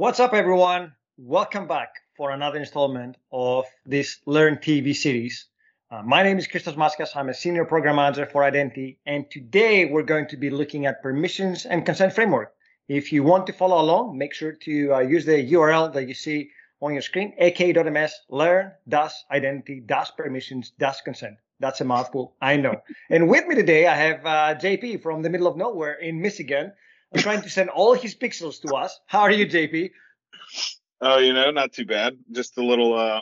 What's up, everyone? Welcome back for another installment of this Learn TV series. My name is Christos Maskas. I'm a senior program manager for Identity, and today we're going to be looking at permissions and consent framework. If you want to follow along, make sure to use the URL that you see on your screen, aka.ms learn-identity-permissions-consent. That's a mouthful, I know. And with me today, I have JP from the middle of nowhere in Michigan, trying to send all his pixels to us. How are you, JP? Oh, not too bad. Just a little,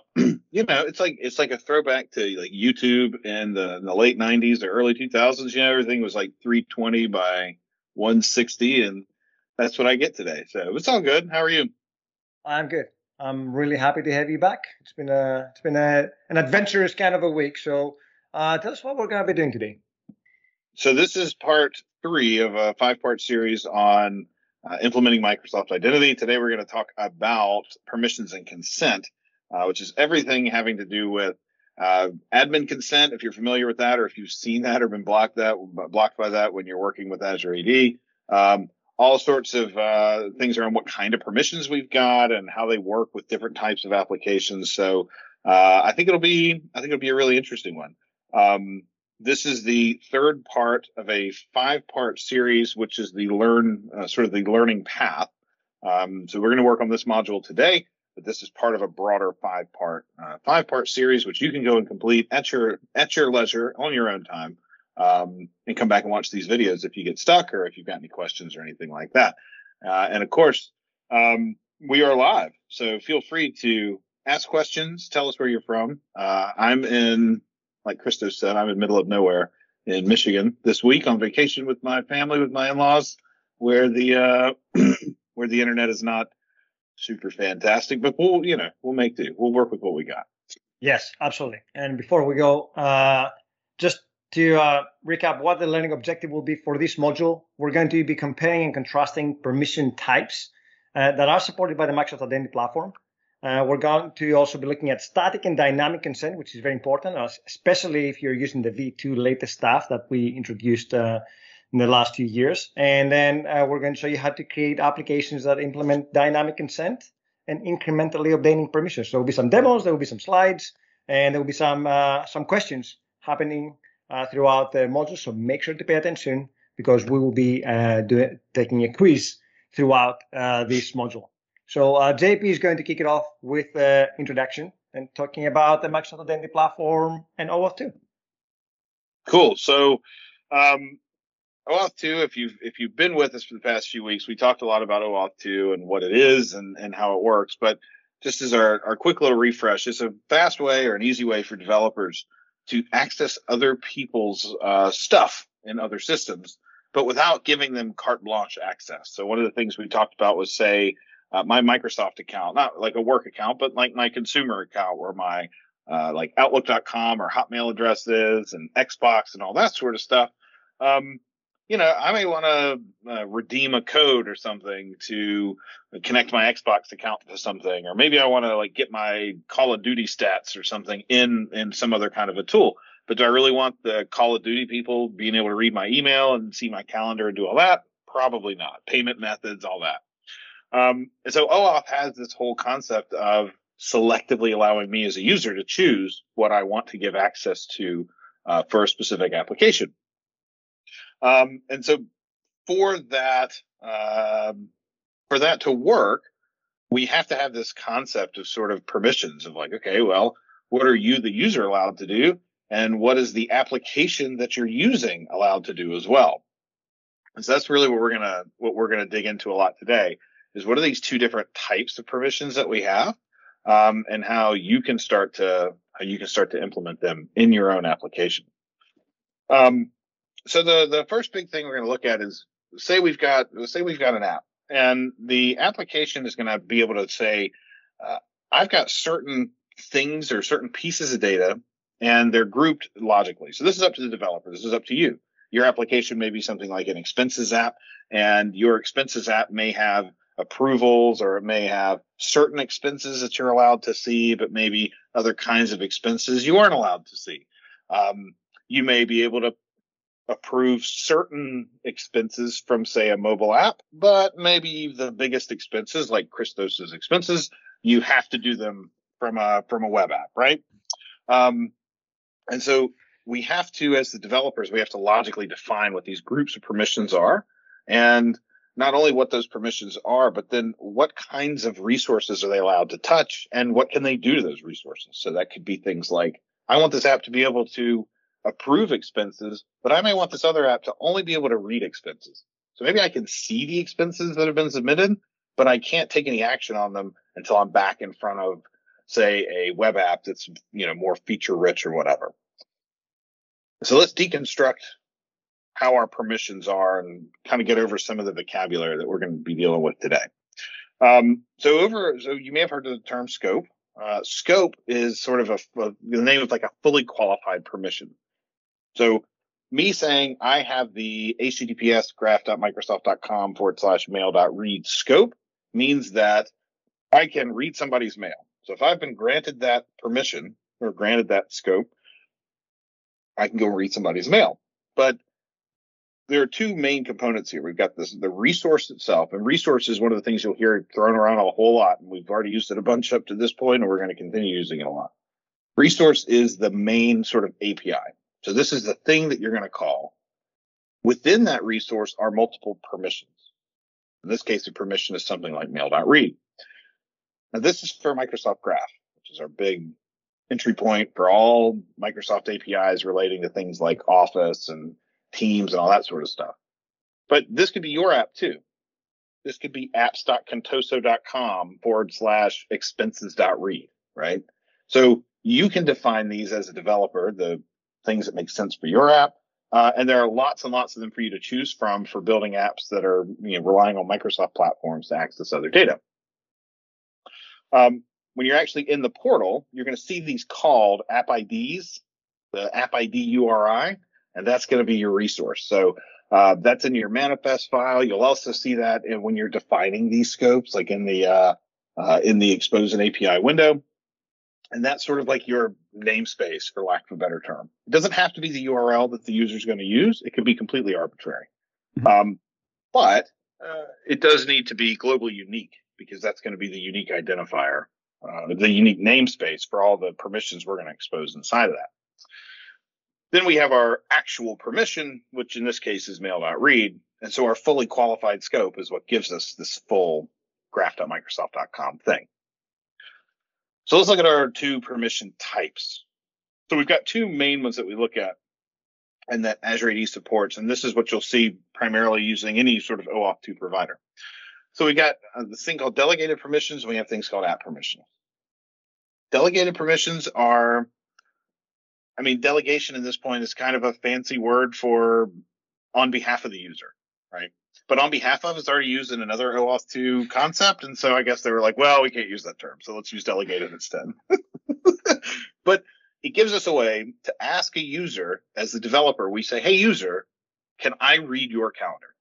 it's like a throwback to like YouTube in the late '90s or early 2000s. Everything was like 320 by 160, and that's what I get today. So it's all good. How are you? I'm good. I'm really happy to have you back. It's been an adventurous kind of a week. So tell us what we're going to be doing today. So this is part 3 of a 5-part series on implementing Microsoft Identity. Today we're going to talk about permissions and consent, which is everything having to do with admin consent, if you're familiar with that, or if you've seen that or been blocked by that when you're working with Azure AD. All sorts of things around what kind of permissions we've got and how they work with different types of applications. So I think it'll be a really interesting one. This is the third part of a 5-part series, which is the the learning path. So we're going to work on this module today, but this is part of a broader 5-part series, which you can go and complete at your leisure on your own time, and come back and watch these videos if you get stuck or if you've got any questions or anything like that. And of course, we are live, so feel free to ask questions. Tell us where you're from. I'm in, like Christos said, I'm in the middle of nowhere in Michigan this week on vacation with my family, with my in-laws, where the where the internet is not super fantastic, but we'll make do. We'll work with what we got. Yes, absolutely. And before we go, just to recap what the learning objective will be for this module, we're going to be comparing and contrasting permission types that are supported by the Microsoft Identity Platform. We're going to also be looking at static and dynamic consent, which is very important, especially if you're using the V2 latest stuff that we introduced in the last few years. And then we're going to show you how to create applications that implement dynamic consent and incrementally updating permissions. So there will be some demos, there will be some slides, and there will be some questions happening throughout the module. So make sure to pay attention because we will be taking a quiz throughout this module. So JP is going to kick it off with the introduction and talking about the Microsoft Identity Platform and OAuth 2. Cool. So OAuth 2, if you've been with us for the past few weeks, we talked a lot about OAuth 2 and what it is and how it works. But just as our quick little refresh, it's a fast way or an easy way for developers to access other people's stuff in other systems, but without giving them carte blanche access. So one of the things we talked about was, say, my Microsoft account, not like a work account, but like my consumer account where my like Outlook.com or Hotmail address is, and Xbox and all that sort of stuff. I may want to redeem a code or something to connect my Xbox account to something, or maybe I want to like get my Call of Duty stats or something in some other kind of a tool. But do I really want the Call of Duty people being able to read my email and see my calendar and do all that? Probably not. Payment methods, all that. And so OAuth has this whole concept of selectively allowing me as a user to choose what I want to give access to for a specific application. And so for that to work, we have to have this concept of sort of permissions of like, okay, well, what are you, the user, allowed to do? And what is the application that you're using allowed to do as well? And so that's really what we're gonna dig into a lot today. Is what are these two different types of permissions that we have, and how you can start to implement them in your own application. So the first big thing we're going to look at is say we've got an app, and the application is going to be able to say, I've got certain things or certain pieces of data, and they're grouped logically. So this is up to the developer. This is up to you. Your application may be something like an expenses app, and your expenses app may have approvals, or it may have certain expenses that you're allowed to see, but maybe other kinds of expenses you aren't allowed to see. You may be able to approve certain expenses from, say, a mobile app, but maybe the biggest expenses, like Christos's expenses, you have to do them from a web app, right? And so we have to, as the developers, we have to logically define what these groups of permissions are, and not only what those permissions are, but then what kinds of resources are they allowed to touch, and what can they do to those resources? So that could be things like, I want this app to be able to approve expenses, but I may want this other app to only be able to read expenses. So maybe I can see the expenses that have been submitted, but I can't take any action on them until I'm back in front of, say, a web app that's, more feature rich or whatever. So let's deconstruct how our permissions are and kind of get over some of the vocabulary that we're going to be dealing with today. So you may have heard of the term scope. Scope is sort of the name of like a fully qualified permission. So me saying I have the HTTPS graph.microsoft.com/mail.read scope means that I can read somebody's mail. So if I've been granted that permission or granted that scope, I can go read somebody's mail. But there are two main components here. We've got the resource itself, and resource is one of the things you'll hear thrown around a whole lot. And we've already used it a bunch up to this point, and we're going to continue using it a lot. Resource is the main sort of API. So this is the thing that you're going to call. Within that resource are multiple permissions. In this case, the permission is something like mail.read. Now, this is for Microsoft Graph, which is our big entry point for all Microsoft APIs relating to things like Office and Teams and all that sort of stuff. But this could be your app too. This could be apps.contoso.com/expenses.read, right? So you can define these as a developer, the things that make sense for your app. And there are lots and lots of them for you to choose from for building apps that are relying on Microsoft platforms to access other data. When you're actually in the portal, you're going to see these called app IDs, the app ID URI, and that's going to be your resource. So that's in your manifest file. You'll also see that when you're defining these scopes, like in the expose an API window. And that's sort of like your namespace, for lack of a better term. It doesn't have to be the URL that the user is going to use. It could be completely arbitrary. But it does need to be globally unique, because that's going to be the unique identifier, the unique namespace for all the permissions we're going to expose inside of that. Then we have our actual permission, which in this case is mail.read. And so our fully qualified scope is what gives us this full graph.microsoft.com thing. So let's look at our two permission types. So we've got two main ones that we look at and that Azure AD supports. And this is what you'll see primarily using any sort of OAuth 2 provider. So we got this thing called delegated permissions, and we have things called app permissions. Delegated permissions are, delegation at this point is kind of a fancy word for on behalf of the user, right? But on behalf of is already used in another OAuth 2 concept. And so I guess they were like, well, we can't use that term, so let's use delegated instead. But it gives us a way to ask a user, as the developer, we say, hey, user, can I read your calendar?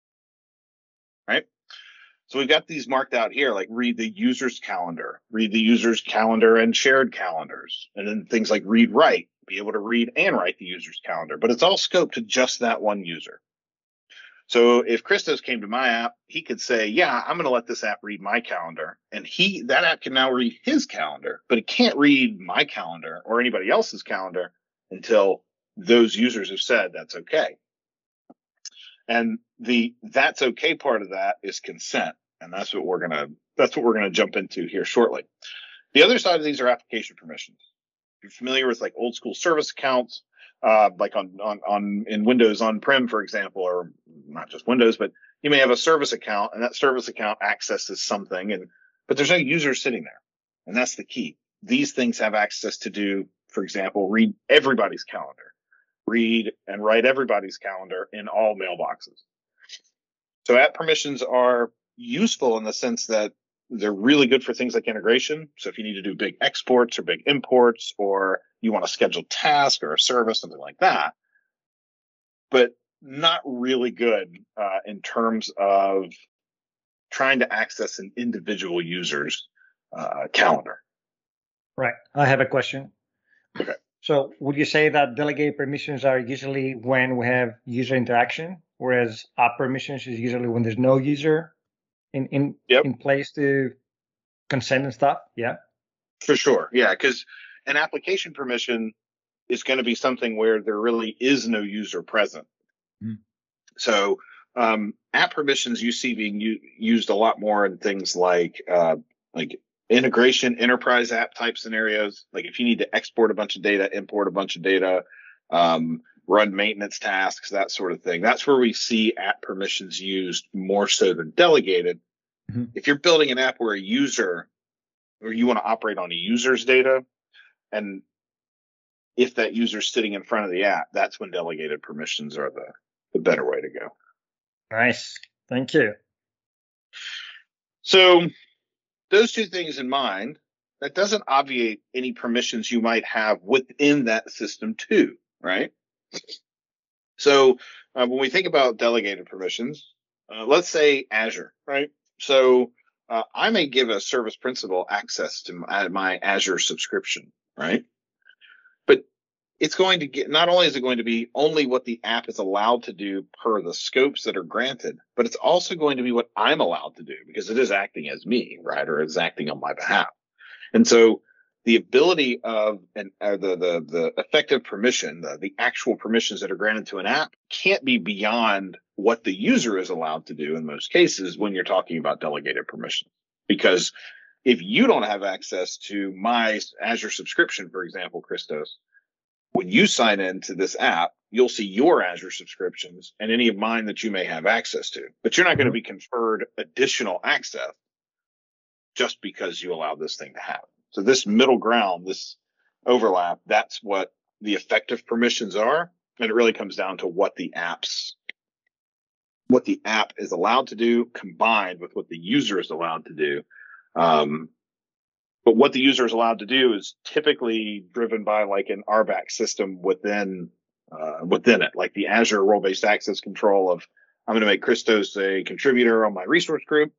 Right? So we've got these marked out here, like read the user's calendar and shared calendars. And then things like read, write, be able to read and write the user's calendar. But it's all scoped to just that one user. So if Christos came to my app, he could say, yeah, I'm going to let this app read my calendar. And that app can now read his calendar, but it can't read my calendar or anybody else's calendar until those users have said that's okay. And the that's okay part of that is consent. And that's what we're going to jump into here shortly. The other side of these are application permissions. If you're familiar with like old school service accounts, like in Windows on-prem, for example, or not just Windows, but you may have a service account, and that service account accesses something, but there's no user sitting there. And that's the key. These things have access to do, for example, read everybody's calendar, read and write everybody's calendar in all mailboxes. So app permissions are useful in the sense that they're really good for things like integration. So if you need to do big exports or big imports, or you want to schedule a task or a service, something like that, but not really good in terms of trying to access an individual user's calendar. Right. I have a question. Okay. So would you say that delegated permissions are usually when we have user interaction, whereas app permissions is usually when there's no user Yep, in place to consent and stuff? Yeah. for sure. Yeah, because an application permission is going to be something where there really is no user present. Mhm. So app permissions you see being used a lot more in things like integration, enterprise app type scenarios. Like if you need to export a bunch of data, import a bunch of data, run maintenance tasks, that sort of thing. That's where we see app permissions used more so than delegated. Mhm. If you're building an app where a user or you want to operate on a user's data, and if that user's sitting in front of the app, that's when delegated permissions are the better way to go. Nice. Thank you. So those two things in mind, that doesn't obviate any permissions you might have within that system too, right? So when we think about delegated permissions, let's say Azure, right? So I may give a service principal access to my Azure subscription, right? But it's going to get, not only is it going to be only what the app is allowed to do per the scopes that are granted, but it's also going to be what I'm allowed to do because it is acting as me, right? Or it's acting on my behalf. And so the ability of the effective permission, the actual permissions that are granted to an app can't be beyond what the user is allowed to do in most cases when you're talking about delegated permissions. Because if you don't have access to my Azure subscription, for example, Christos, when you sign into this app, you'll see your Azure subscriptions and any of mine that you may have access to, but you're not going to be conferred additional access just because you allow this thing to happen. So this middle ground, this overlap, that's what the effective permissions are. And it really comes down to what the app is allowed to do combined with what the user is allowed to do. But what the user is allowed to do is typically driven by like an RBAC system within it, like the Azure role-based access control of I'm going to make Christos a contributor on my resource group.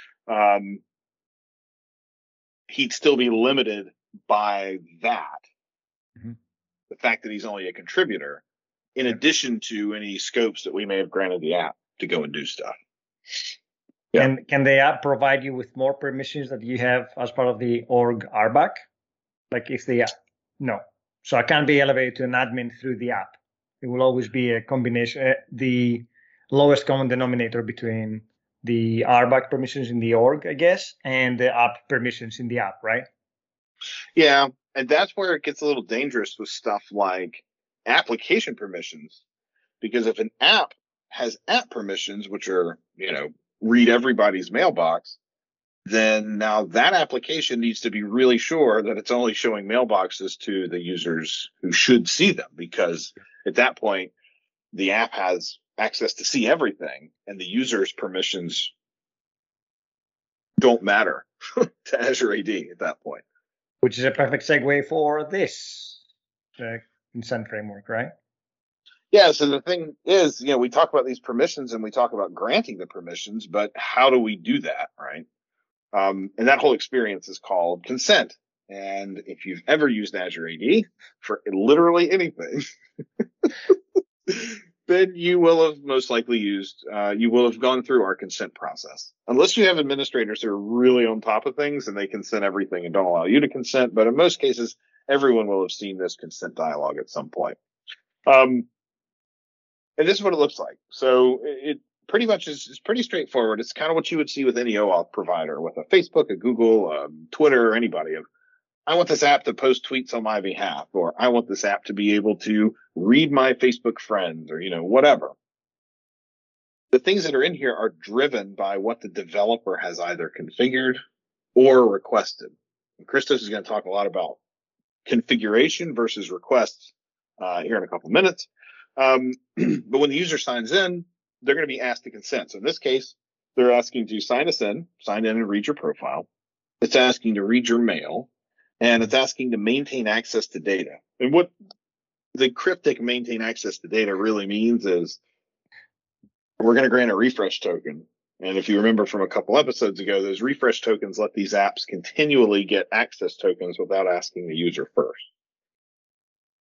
He'd still be limited by that, Mm-hmm. the fact that he's only a contributor, in addition to any scopes that we may have granted the app to go and do stuff. Yeah. Can the app provide you with more permissions that you have as part of the org RBAC? Like if the app, no. So I can't be elevated to an admin through the app. It will always be a combination, the lowest common denominator between the RBAC permissions in the org, I guess, and the app permissions in the app, right? Yeah. And that's where it gets a little dangerous with stuff like application permissions. Because if an app has app permissions, which are, read everybody's mailbox, then now that application needs to be really sure that it's only showing mailboxes to the users who should see them. Because at that point, the app has access to see everything and the user's permissions don't matter to Azure AD at that point. Which is a perfect segue for this consent framework, right? Yeah, so the thing is, we talk about these permissions and we talk about granting the permissions, but how do we do that, right? And that whole experience is called consent. And if you've ever used Azure AD for literally anything, then you will have most likely you will have gone through our consent process. Unless you have administrators who are really on top of things and they consent everything and don't allow you to consent. But in most cases, everyone will have seen this consent dialogue at some point. And this is what it looks like. So it pretty much is pretty straightforward. It's kind of what you would see with any OAuth provider, with a Facebook, a Google, Twitter, or anybody. I want this app to post tweets on my behalf, or I want this app to be able to read my Facebook friends, or whatever. The things that are in here are driven by what the developer has either configured or requested. And Christos is going to talk a lot about configuration versus requests here in a couple of minutes. But when the user signs in, they're going to be asked to consent. So in this case, they're asking to sign in and read your profile. It's asking to read your mail, and it's asking to maintain access to data. And what the cryptic maintain access to data really means is we're going to grant a refresh token. And if you remember from a couple episodes ago, those refresh tokens let these apps continually get access tokens without asking the user first.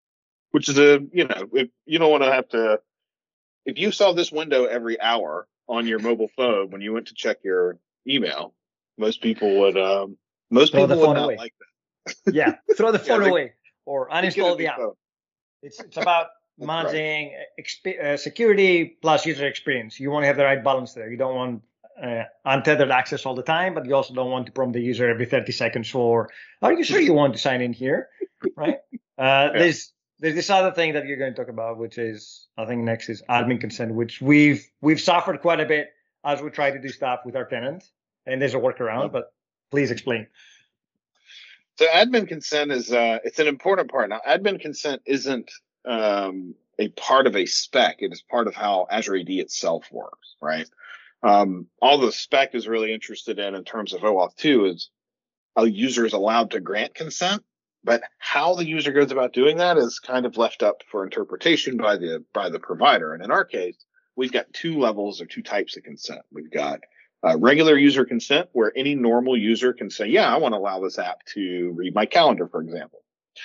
which is if you don't want to have to, if you saw this window every hour on your mobile phone when you went to check your email, most people would Throw the phone not away. like Yeah, throw the phone away or uninstall the app. Phone. It's about managing security plus user experience. You want to have the right balance there. You don't want untethered access all the time, but you also don't want to prompt the user every 30 seconds for, are you sure you want to sign in here? Right? There's this other thing that you're going to talk about, which is, I think next is admin consent, which we've suffered quite a bit as we try to do stuff with our tenant, and there's a workaround, but please explain. So admin consent is it's an important part. Now, admin consent isn't a part of a spec. It is part of how Azure AD itself works, right? All the spec is really interested in terms of OAuth 2 is a user is allowed to grant consent, but how the user goes about doing that is kind of left up for interpretation by the provider. And in our case, we've got two levels or two types of consent. We've got regular user consent, where any normal user can say, yeah, I want to allow this app to read my calendar, for example.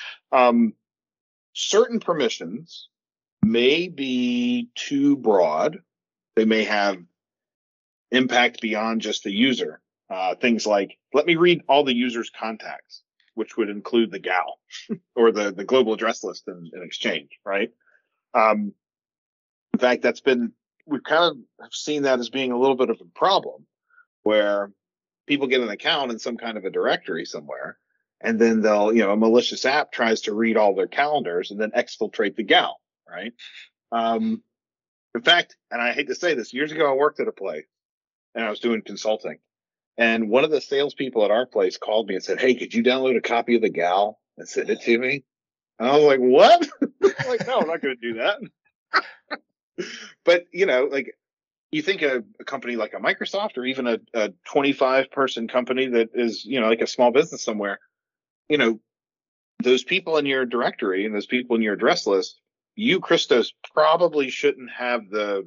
Certain permissions may be too broad. They may have impact beyond just the user. Things like, let me read all the user's contacts, which would include the GAL or the global address list in Exchange, right? In fact, we've kind of seen that as being a little bit of a problem, where people get an account in some kind of a directory somewhere, and then a malicious app tries to read all their calendars and then exfiltrate the GAL, right? In fact, and I hate to say this, years ago I worked at a place and I was doing consulting, and one of the salespeople at our place called me and said, hey, could you download a copy of the GAL and send it to me? And I was like, what? Like, no, I'm not going to do that. But, you think a company like a Microsoft or even a 25-person company that is, like a small business somewhere, those people in your directory and those people in your address list, you, Christos, probably shouldn't have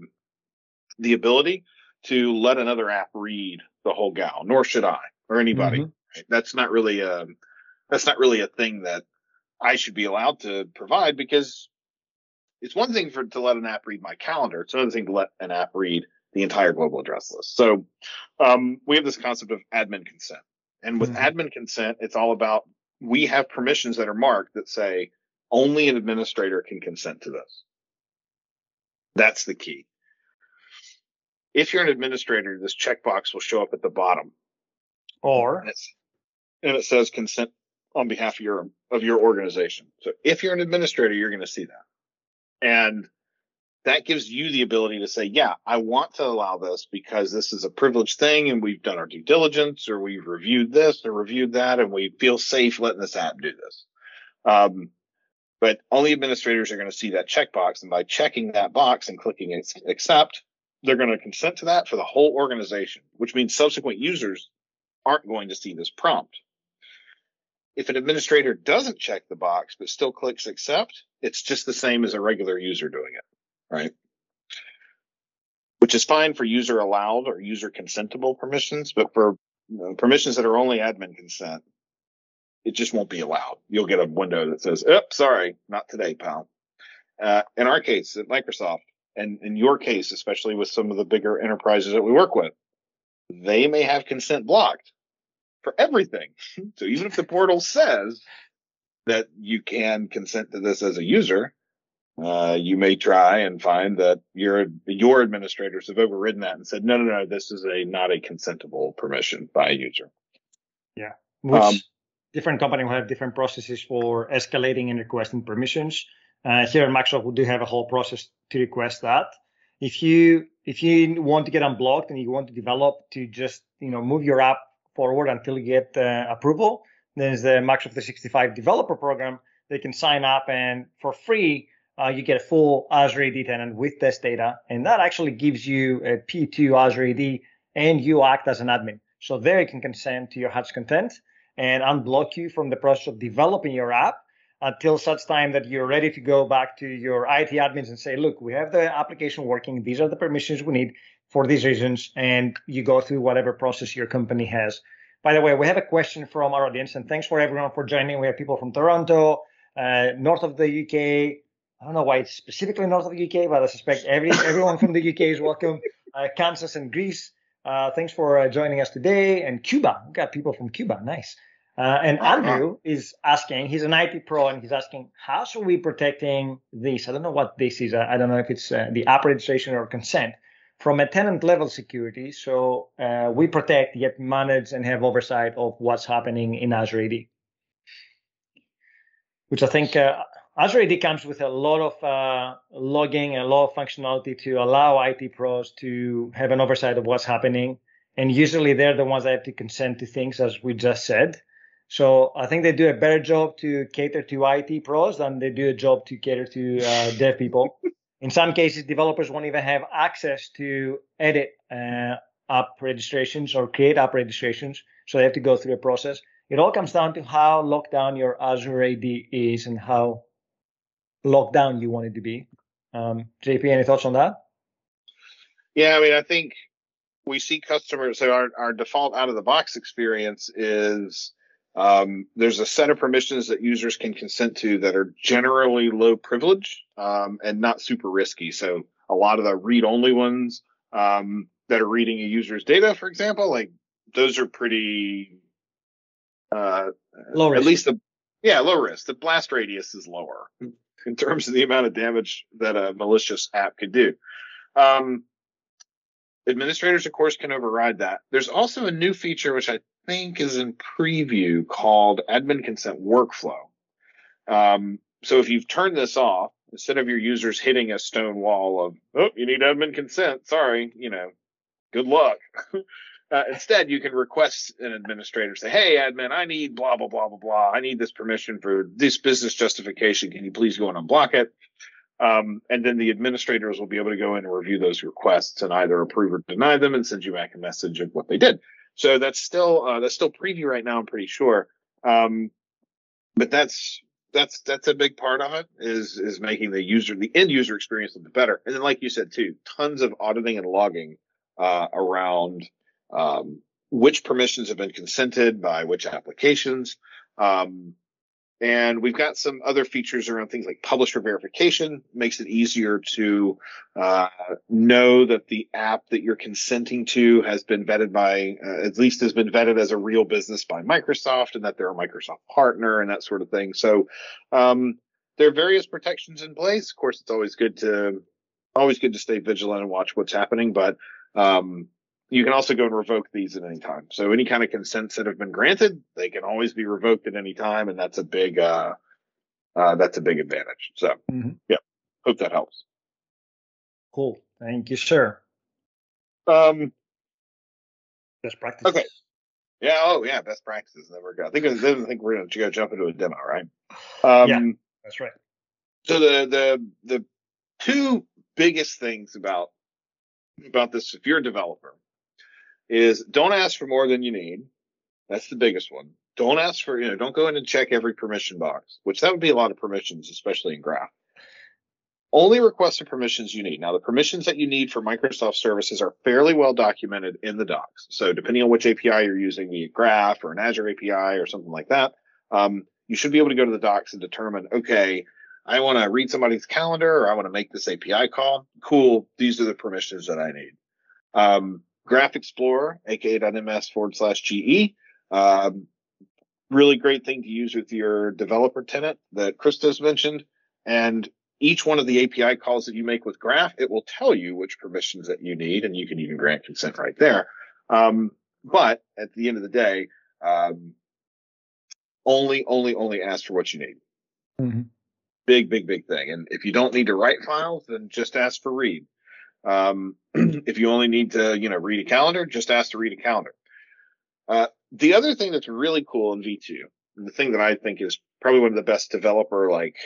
the ability to let another app read the whole GAL, nor should I or anybody. Mm-hmm. Right? That's not really a thing that I should be allowed to provide, because it's one thing to let an app read my calendar. It's another thing to let an app read the entire global address list. So we have this concept of admin consent. And with admin consent, it's all about, we have permissions that are marked that say only an administrator can consent to this. That's the key. If you're an administrator, this checkbox will show up at the bottom. And it says consent on behalf of your organization. So if you're an administrator, you're going to see that. And that gives you the ability to say, yeah, I want to allow this because this is a privileged thing and we've done our due diligence, or we've reviewed this or reviewed that, and we feel safe letting this app do this. But only administrators are going to see that checkbox. And by checking that box and clicking accept, they're going to consent to that for the whole organization, which means subsequent users aren't going to see this prompt. If an administrator doesn't check the box but still clicks accept, it's just the same as a regular user doing it, right? Which is fine for user allowed or user consentable permissions, but for permissions that are only admin consent, it just won't be allowed. You'll get a window that says, sorry, not today, pal. In our case at Microsoft, and in your case, especially with some of the bigger enterprises that we work with, they may have consent blocked for everything. So even if the portal says that you can consent to this as a user, you may try and find that your administrators have overridden that and said, no, this is not a consentable permission by a user. Yeah. Which different company will have different processes for escalating and requesting permissions. Here at Microsoft, we do have a whole process to request that. If you want to get unblocked and you want to develop to just move your app forward until you get approval, there's the Microsoft 365 developer program. They can sign up, and for free, you get a full Azure AD tenant with test data, and that actually gives you a P2 Azure AD, and you act as an admin. So there you can consent to your HUD's content and unblock you from the process of developing your app until such time that you're ready to go back to your IT admins and say, look, we have the application working. These are the permissions we need for these reasons. And you go through whatever process your company has. By the way, we have a question from our audience, and thanks for everyone for joining. We have people from Toronto, north of the UK, I don't know why it's specifically north of the UK, but I suspect everyone from the UK is welcome. Kansas and Greece. Thanks for joining us today. And Cuba. We got people from Cuba. Nice. And Andrew is asking, he's an IT pro, and he's asking, how should we protecting this? I don't know what this is. I don't know if it's the app registration or consent from a tenant level security. So we protect, yet manage and have oversight of what's happening in Azure AD, which I think Azure AD comes with a lot of logging, a lot of functionality to allow IT pros to have an oversight of what's happening. And usually they're the ones that have to consent to things, as we just said. So I think they do a better job to cater to IT pros than they do a job to cater to dev people. In some cases, developers won't even have access to edit app registrations or create app registrations. So they have to go through a process. It all comes down to how locked down your Azure AD is and how locked down you want it to be. JP, any thoughts on that? Yeah, I mean, I think we see customers. So our default out of the box experience is there's a set of permissions that users can consent to that are generally low privilege and not super risky. So a lot of the read only ones that are reading a user's data, for example, like those are pretty low risk. At least low risk. The blast radius is lower in terms of the amount of damage that a malicious app could do. Administrators, of course, can override that. There's also a new feature, which I think is in preview, called admin consent workflow. So if you've turned this off, instead of your users hitting a stone wall of, oh, you need admin consent, sorry, good luck. Instead, you can request an administrator, say, hey, admin, I need blah, blah, blah, blah, blah. I need this permission for this business justification. Can you please go in and unblock it? And then the administrators will be able to go in and review those requests and either approve or deny them and send you back a message of what they did. So that's still preview right now, I'm pretty sure. But that's a big part of it is making the end user experience a bit better. And then, like you said too, tons of auditing and logging around which permissions have been consented by which applications. And we've got some other features around things like publisher verification. Makes it easier to know that the app that you're consenting to has been vetted by, at least has been vetted as a real business by Microsoft, and that they're a Microsoft partner and that sort of thing. So there are various protections in place. Of course, it's always good to stay vigilant and watch what's happening, but you can also go and revoke these at any time. So any kind of consents that have been granted, they can always be revoked at any time, and that's a big advantage. So yeah, hope that helps. Cool, thank you, sir. Best practices. Okay. Yeah. Oh, yeah. Best practices. There we go. I think we're going to go jump into a demo, right? Yeah, that's right. So the two biggest things about this, if you're a developer, is don't ask for more than you need. That's the biggest one. Don't ask for, don't go in and check every permission box, which that would be a lot of permissions, especially in Graph. Only request the permissions you need. Now, the permissions that you need for Microsoft services are fairly well documented in the docs. So depending on which API you're using, be it Graph or an Azure API or something like that, you should be able to go to the docs and determine, okay, I want to read somebody's calendar, or I want to make this API call. Cool. These are the permissions that I need. Graph Explorer, aka.ms/GE. Really great thing to use with your developer tenant that Christos mentioned. And each one of the API calls that you make with Graph, it will tell you which permissions that you need, and you can even grant consent right there. But at the end of the day, only ask for what you need. Mm-hmm. Big thing. And if you don't need to write files, then just ask for read. If you only need to, read a calendar, just ask to read a calendar. The other thing that's really cool in V2, and the thing that I think is probably one of the best developer,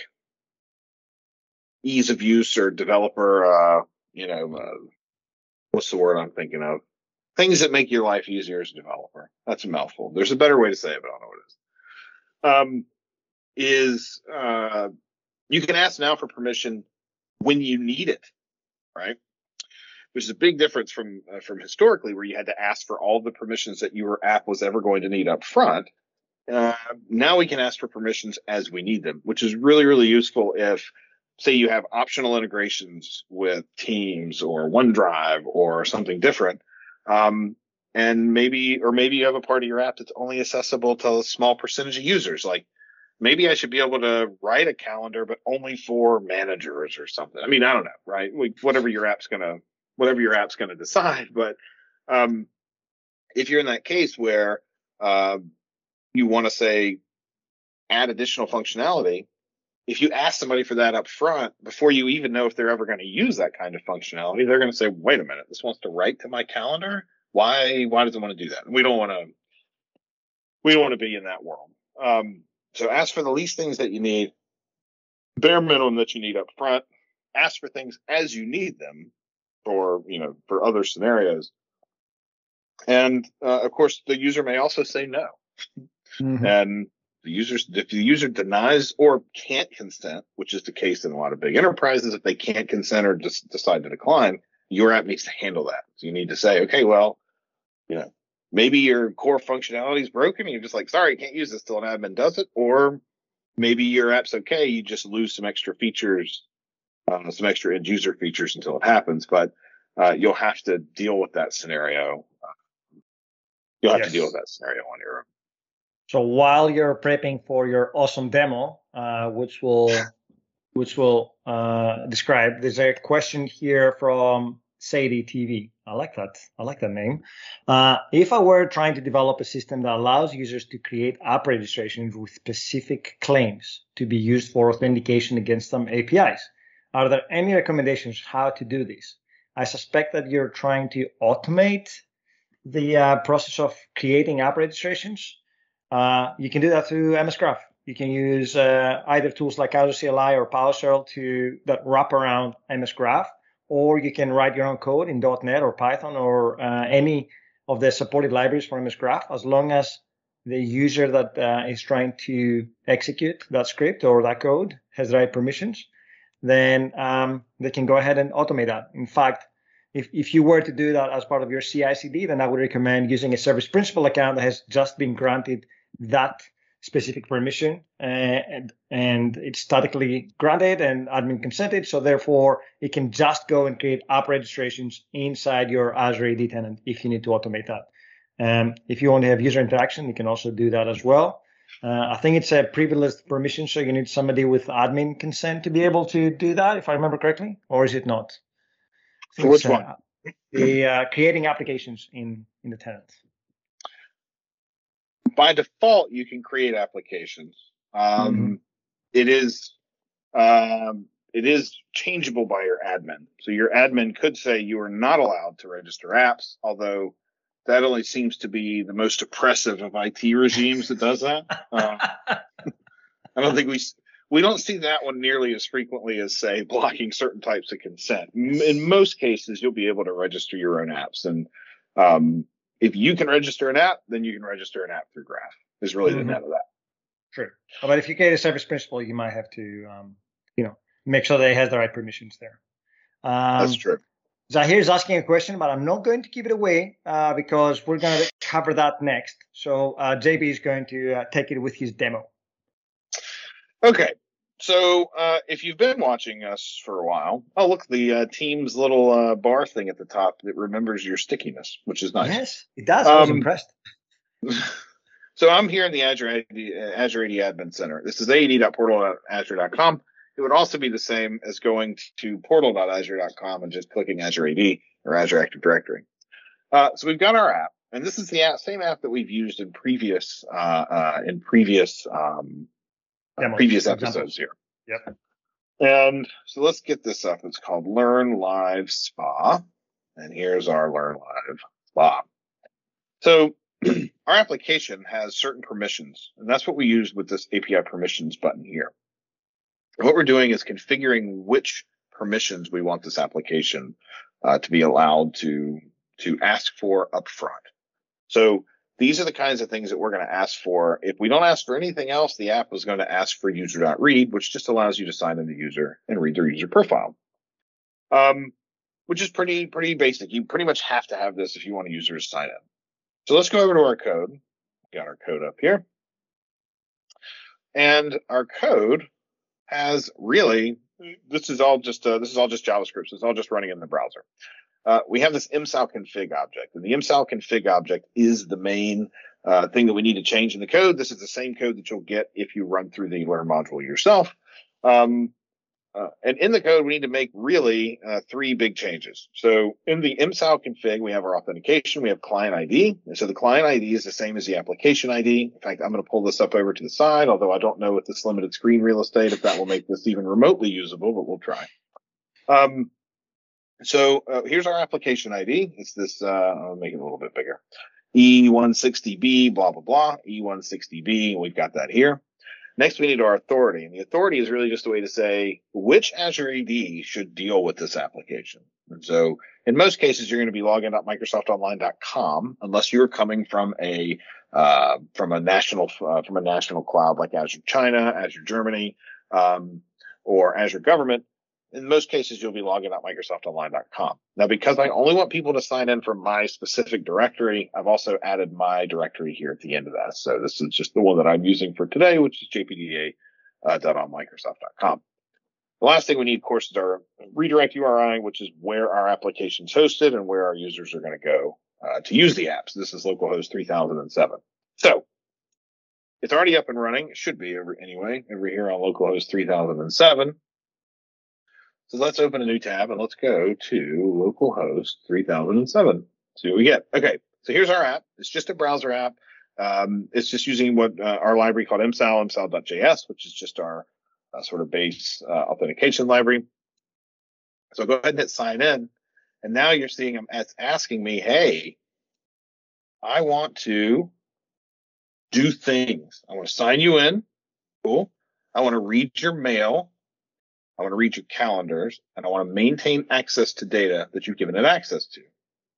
ease of use or developer, what's the word I'm thinking of? Things that make your life easier as a developer. That's a mouthful. There's a better way to say it, but I don't know what it is. You can ask now for permission when you need it, right? Which is a big difference from historically, where you had to ask for all the permissions that your app was ever going to need up front. Now we can ask for permissions as we need them, which is really, really useful if say you have optional integrations with Teams or OneDrive or something different. And maybe you have a part of your app that's only accessible to a small percentage of users. Like maybe I should be able to write a calendar, but only for managers or something. I mean, I don't know, right? Whatever your app's gonna decide. But if you're in that case where you want to say add additional functionality, if you ask somebody for that up front before you even know if they're ever going to use that kind of functionality, they're going to say, "Wait a minute, this wants to write to my calendar. Why does it want to do that?" And we don't want to be in that world. So ask for the least things that you need, bare minimum that you need up front. Ask for things as you need them for other scenarios. And of course, the user may also say no. Mm-hmm. And if the user denies or can't consent, which is the case in a lot of big enterprises, if they can't consent or just decide to decline, your app needs to handle that. So you need to say, okay, well, maybe your core functionality is broken and you're just like, sorry, you can't use this till an admin does it. Or maybe your app's okay, you just lose some extra features, some extra end user features until it happens. But you'll have to deal with that scenario. You'll have to deal with that scenario on your own. So while you're prepping for your awesome demo, which we'll describe, there's a question here from Sadie TV. I like that name. If I were trying to develop a system that allows users to create app registrations with specific claims to be used for authentication against some APIs, are there any recommendations how to do this? I suspect that you're trying to automate the process of creating app registrations. You can do that through MS Graph. You can use either tools like Azure CLI or PowerShell that wrap around MS Graph, or you can write your own code in .NET or Python or any of the supported libraries for MS Graph, as long as the user that is trying to execute that script or that code has the right permissions, then they can go ahead and automate that. In fact, if you were to do that as part of your CI/CD, then I would recommend using a service principal account that has just been granted that specific permission, and it's statically granted and admin consented. So therefore, it can just go and create app registrations inside your Azure AD tenant if you need to automate that. If you want to have user interaction, you can also do that as well. I think it's a privileged permission, so you need somebody with admin consent to be able to do that, if I remember correctly, or is it not? For which one? The creating applications in the tenant. By default, you can create applications. It is changeable by your admin. So your admin could say you are not allowed to register apps, although that only seems to be the most oppressive of IT regimes that does that. I don't think we don't see that one nearly as frequently as, say, blocking certain types of consent. In most cases, you'll be able to register your own apps. And if you can register an app, then you can register an app through Graph, is really the net of that. True. But if you create a service principal, you might have to, make sure that it has the right permissions there. That's true. Zahir is asking a question, but I'm not going to give it away because we're going to cover that next. So JB is going to take it with his demo. Okay. So if you've been watching us for a while, look, the Teams little bar thing at the top that remembers your stickiness, which is nice. Yes, it does. I was impressed. So I'm here in the Azure AD Admin Center. This is aad.portal.azure.com. It would also be the same as going to portal.azure.com and just clicking Azure AD or Azure Active Directory. So we've got our app, and this is the same app that we've used in previous episodes here. Yep. And so let's get this up. It's called Learn Live Spa. And here's our Learn Live Spa. So our application has certain permissions, and that's what we use with this API permissions button here. And what we're doing is configuring which permissions we want this application to be allowed to ask for upfront. So these are the kinds of things that we're going to ask for. If we don't ask for anything else, the app is going to ask for user.read, which just allows you to sign in the user and read their user profile, which is pretty basic. You pretty much have to have this if you want a user to sign in. So let's go over to our code. Got our code up here. And our code has really this is all just JavaScript. So it's all just running in the browser. We have this msal config object, and the msal config object is the main thing that we need to change in the code. This is the same code that you'll get if you run through the Learn module yourself. And in the code, we need to make really 3 big changes. So in the msal config, we have our authentication, we have client ID. And so the client ID is the same as the application ID. In fact, I'm going to pull this up over to the side, although I don't know with this limited screen real estate if that will make this even remotely usable, but we'll try. So here's our application ID. It's this, I'll make it a little bit bigger. E160B, blah, blah, blah, E160B. We've got that here. Next, we need our authority. And the authority is really just a way to say which Azure AD should deal with this application. And so in most cases, you're going to be login.microsoftonline.com unless you're coming from a national cloud like Azure China, Azure Germany, or Azure Government. In most cases, you'll be login.microsoftonline.com. Now, because I only want people to sign in from my specific directory, I've also added my directory here at the end of that. So this is just the one that I'm using for today, which is jpda.onmicrosoft.com. The last thing we need, of course, is our redirect URI, which is where our application's hosted and where our users are going to go to use the apps. This is localhost 3007. So it's already up and running. It should be over here on localhost 3007. So let's open a new tab and let's go to localhost 3007. See what we get. Okay, so here's our app. It's just a browser app. It's just using what our library called msal.js, which is just our sort of base authentication library. So go ahead and hit sign in. And now you're seeing it's asking me, hey, I want to do things. I want to sign you in. Cool. I want to read your mail. I want to read your calendars, and I want to maintain access to data that you've given it access to.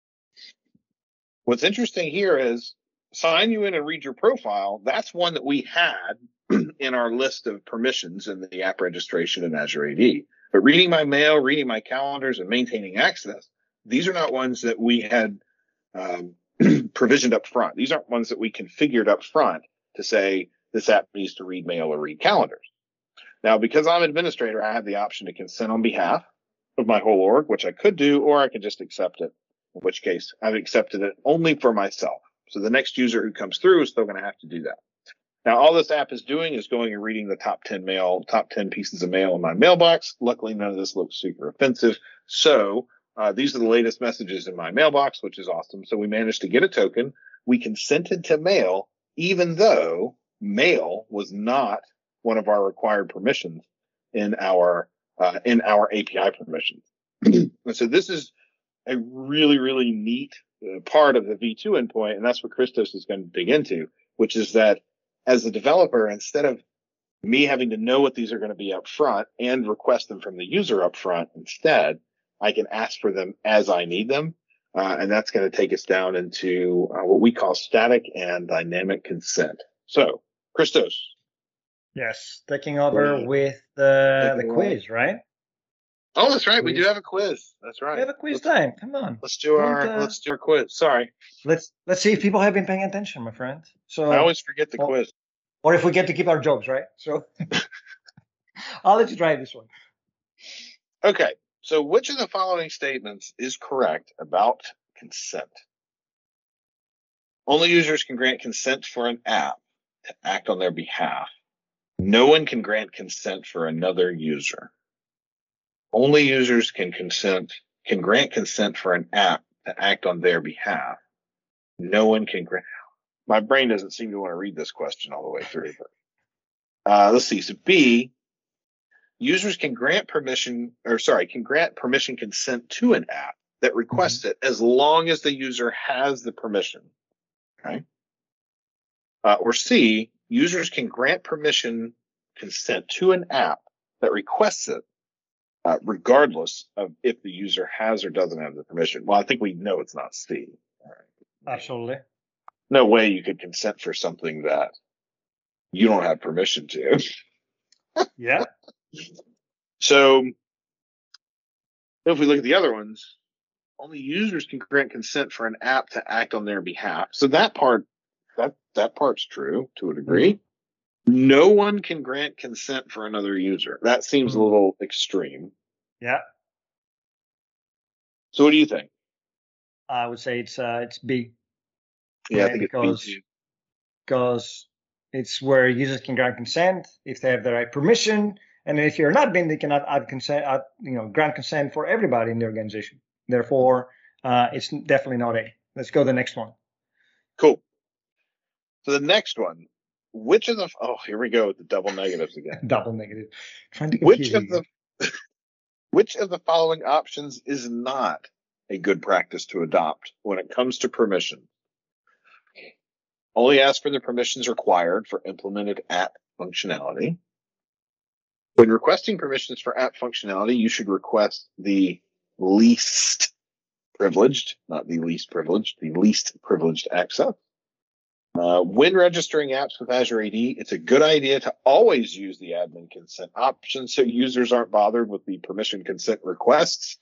What's interesting here is sign you in and read your profile. That's one that we had in our list of permissions in the app registration in Azure AD. But reading my mail, reading my calendars, and maintaining access, these are not ones that we had provisioned up front. These aren't ones that we configured up front to say this app needs to read mail or read calendars. Now, because I'm an administrator, I have the option to consent on behalf of my whole org, which I could do, or I could just accept it, in which case I've accepted it only for myself. So the next user who comes through is still going to have to do that. Now, all this app is doing is going and reading the top 10 pieces of mail in my mailbox. Luckily, none of this looks super offensive. So these are the latest messages in my mailbox, which is awesome. So we managed to get a token. We consented to mail, even though mail was not one of our required permissions in our API permissions. And so this is a really, really neat part of the V2 endpoint, and that's what Christos is going to dig into, which is that as a developer, instead of me having to know what these are going to be up front and request them from the user up front, instead, I can ask for them as I need them. And that's going to take us down into what we call static and dynamic consent. So, Christos. Yes, taking over with the quiz, right? Oh, that's right. We do have a quiz. That's right. We have a quiz time. Come on. Let's do our quiz. Sorry. Let's see if people have been paying attention, my friend. So I always forget the quiz. Or if we get to keep our jobs, right? So I'll let you try this one. Okay. So which of the following statements is correct about consent? Only users can grant consent for an app to act on their behalf. No one can grant consent for another user. Only users can grant consent for an app to act on their behalf. No one can grant. My brain doesn't seem to want to read this question all the way through. Let's see. So B, users can grant permission consent to an app that requests it as long as the user has the permission. Okay. Or C, users can grant consent to an app that requests it, regardless of if the user has or doesn't have the permission. Well, I think we know it's not C. All right. Absolutely. No way you could consent for something that you don't have permission to. Yeah. So if we look at the other ones, only users can grant consent for an app to act on their behalf. So that part's true to a degree. No one can grant consent for another user. That seems a little extreme. Yeah. So what do you think? I would say it's B. Yeah, I Right? think it's B too. Because it's where users can grant consent if they have the right permission, and if you're not admin, they cannot grant consent for everybody in the organization. Therefore, it's definitely not A. Let's go to the next one. Cool. So the next one, here we go with the double negatives again. Double negative. Trying to confuse Which of the following options is not a good practice to adopt when it comes to permission? Only ask for the permissions required for implemented app functionality. When requesting permissions for app functionality, you should request the least privileged, not the least privileged, the least privileged access. When registering apps with Azure AD, it's a good idea to always use the admin consent option so users aren't bothered with the permission consent requests.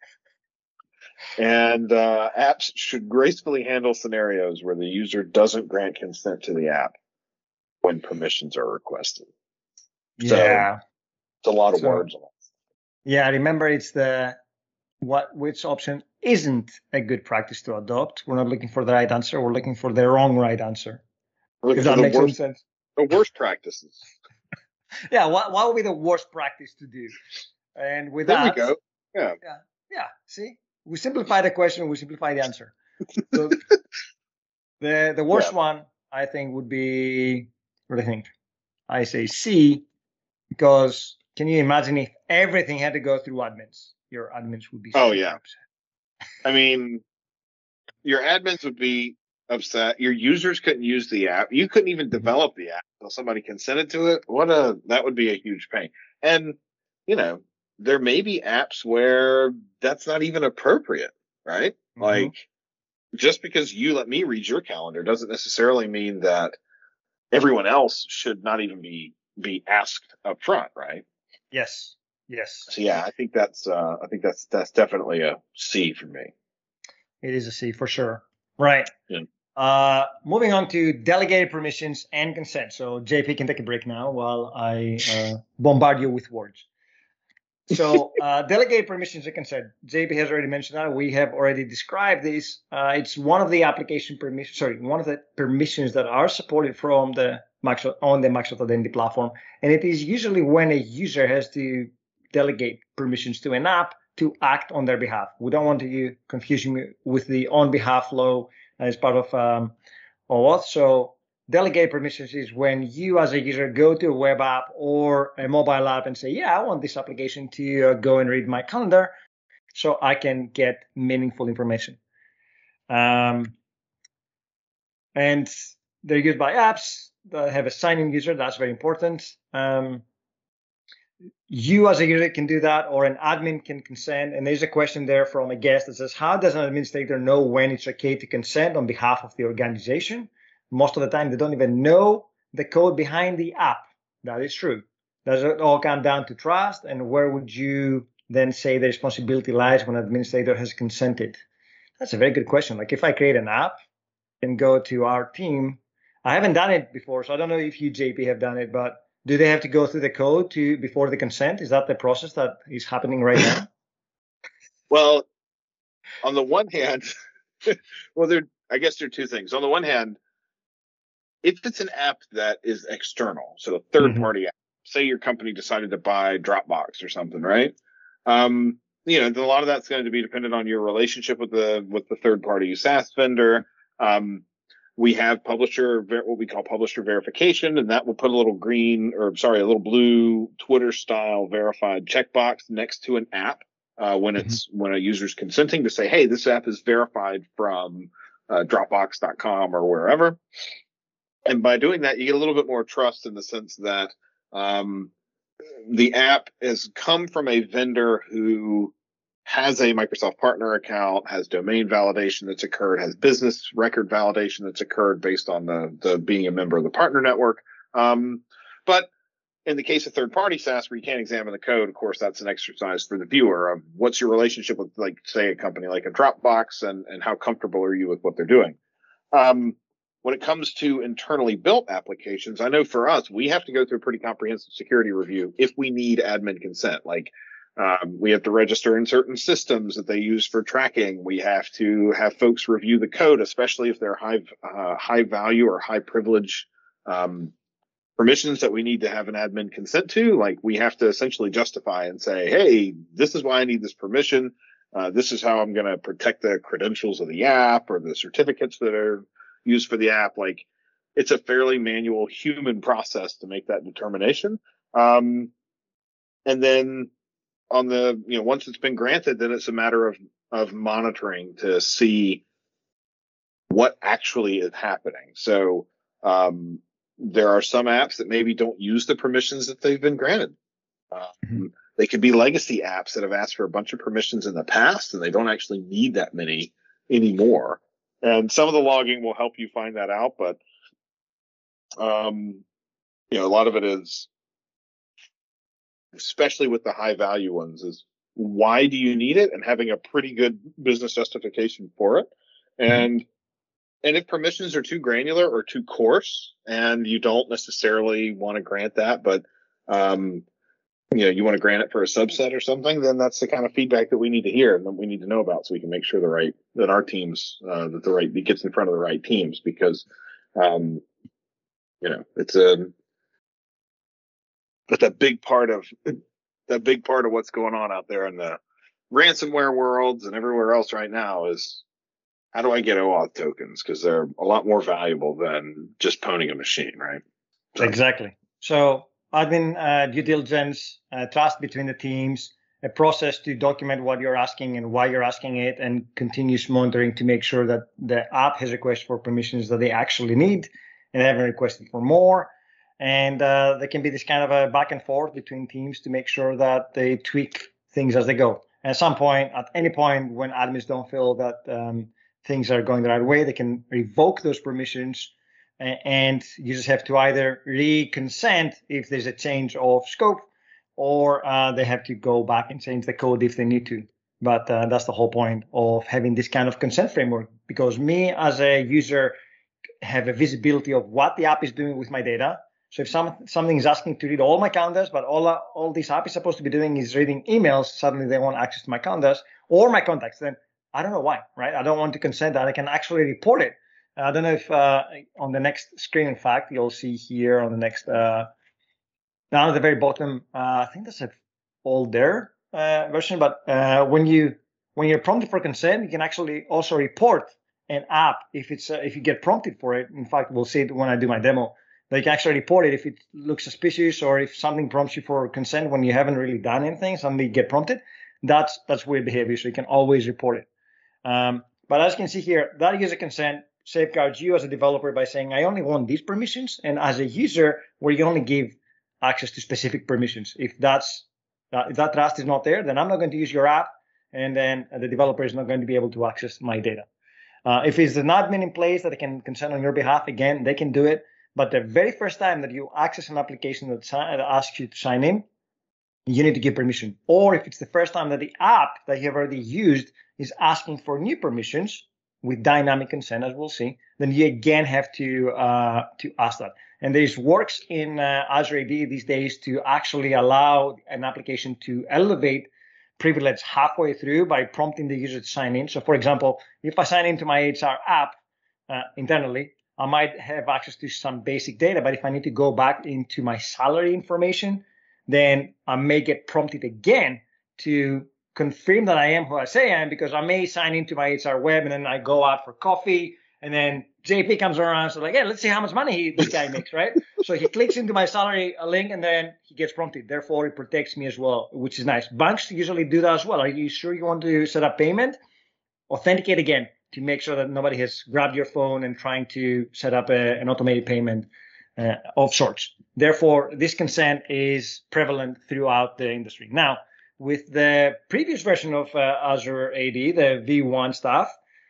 And apps should gracefully handle scenarios where the user doesn't grant consent to the app when permissions are requested. Yeah. So it's a lot of words. Yeah, remember it's which option isn't a good practice to adopt. We're not looking for the right answer. We're looking for the wrong right answer. If that makes any sense. The worst practices. Yeah, what would be the worst practice to do? And with there that, we go. Yeah. See, we simplify the question, we simplify the answer. So the worst one, I think, would be, what do you think? I say C, because can you imagine if everything had to go through admins? Your admins would be so upset. I mean, your admins would be upset. Your users couldn't use the app. You couldn't even develop the app until somebody consented to it. That would be a huge pain. And, there may be apps where that's not even appropriate, right? Mm-hmm. Like, just because you let me read your calendar doesn't necessarily mean that everyone else should not even be asked up front, right? Yes. So yeah, I think that's definitely a C for me. It is a C for sure. Right. Yeah. Moving on to delegated permissions and consent. So JP can take a break now while I bombard you with words. So delegated permissions and consent. JP has already mentioned that. We have already described this. It's one of the one of the permissions that are supported from the Microsoft Identity Platform, and it is usually when a user has to delegate permissions to an app to act on their behalf. We don't want to confuse you with the on behalf flow as part of OAuth. So delegate permissions is when you as a user go to a web app or a mobile app and say, yeah, I want this application to go and read my calendar so I can get meaningful information. And they're used by apps that have a sign-in user. That's very important. You as a user can do that, or an admin can consent. And there's a question there from a guest that says, how does an administrator know when it's okay to consent on behalf of the organization? Most of the time, they don't even know the code behind the app. That is true. Does it all come down to trust? And where would you then say the responsibility lies when an administrator has consented? That's a very good question. Like if I create an app and go to our team, I haven't done it before, so I don't know if you, JP, have done it, but do they have to go through the code before the consent? Is that the process that is happening right now? Well, on the one hand, I guess there are two things. On the one hand, if it's an app that is external, so a third-party app, say your company decided to buy Dropbox or something, right? A lot of that's going to be dependent on your relationship with the third-party SaaS vendor. We have what we call publisher verification, and that will put a little blue Twitter-style verified checkbox next to an app when a user's consenting to say, hey, this app is verified from Dropbox.com or wherever. And by doing that, you get a little bit more trust in the sense that the app has come from a vendor who has a Microsoft partner account, has domain validation that's occurred, has business record validation that's occurred based on the being a member of the partner network. But in the case of third-party SaaS where you can't examine the code, of course, that's an exercise for the viewer of what's your relationship with, like, say, a company like a Dropbox and how comfortable are you with what they're doing. when it comes to internally built applications, I know for us, we have to go through a pretty comprehensive security review if we need admin consent. Like, we have to register in certain systems that they use for tracking. We have to have folks review the code, especially if they're high value or high privilege permissions that we need to have an admin consent to. Like, we have to essentially justify and say, hey, this is why I need this permission. This is how I'm going to protect the credentials of the app or the certificates that are used for the app. Like, it's a fairly manual human process to make that determination. And then on the, once it's been granted, then it's a matter of monitoring to see what actually is happening. So, there are some apps that maybe don't use the permissions that they've been granted. They could be legacy apps that have asked for a bunch of permissions in the past, and they don't actually need that many anymore. And some of the logging will help you find that out, but a lot of it is, especially with the high value ones, is why do you need it, and having a pretty good business justification for it. And if permissions are too granular or too coarse, and you don't necessarily want to grant that, but you want to grant it for a subset or something, then that's the kind of feedback that we need to hear and that we need to know about, so we can make sure that our teams, it gets in front of the right teams, because it's a big part of what's going on out there in the ransomware worlds and everywhere else right now is, how do I get OAuth tokens? Because they're a lot more valuable than just pwning a machine, right? So. Exactly. So admin due diligence, trust between the teams, a process to document what you're asking and why you're asking it, and continuous monitoring to make sure that the app has requests for permissions that they actually need and they haven't requested for more. And there can be this kind of a back and forth between teams to make sure that they tweak things as they go. And at any point when admins don't feel that things are going the right way, they can revoke those permissions, and you just have to either re-consent if there's a change of scope, or they have to go back and change the code if they need to. But that's the whole point of having this kind of consent framework, because me as a user have a visibility of what the app is doing with my data. So if something is asking to read all my calendars, but all this app is supposed to be doing is reading emails, suddenly they want access to my calendars or my contacts, then I don't know why, right? I don't want to consent that. I can actually report it. I don't know if on the next screen, in fact, you'll see here on the next, down at the very bottom, I think that's an older version, but when you're prompted for consent, you can actually also report an app if you get prompted for it. In fact, we'll see it when I do my demo. But you can actually report it if it looks suspicious, or if something prompts you for consent when you haven't really done anything, suddenly you get prompted. That's weird behavior, so you can always report it. But as you can see here, that user consent safeguards you as a developer by saying, I only want these permissions, and as a user, where you only give access to specific permissions. If that trust is not there, then I'm not going to use your app, and then the developer is not going to be able to access my data. If it's an admin in place that can consent on your behalf, again, they can do it. But the very first time that you access an application that asks you to sign in, you need to give permission. Or if it's the first time that the app that you have already used is asking for new permissions with dynamic consent, as we'll see, then you again have to ask that. And this works in Azure AD these days to actually allow an application to elevate privilege halfway through by prompting the user to sign in. So, for example, if I sign into my HR app internally, I might have access to some basic data, but if I need to go back into my salary information, then I may get prompted again to confirm that I am who I say I am, because I may sign into my HR web and then I go out for coffee, and then JP comes around, so like, hey, let's see how much money this guy makes, right? So he clicks into my salary link and then he gets prompted. Therefore, it protects me as well, which is nice. Banks usually do that as well. Are you sure you want to set up payment? Authenticate again to make sure that nobody has grabbed your phone and trying to set up an automated payment of sorts. Therefore, this consent is prevalent throughout the industry. Now, with the previous version of Azure AD, the V1 stuff,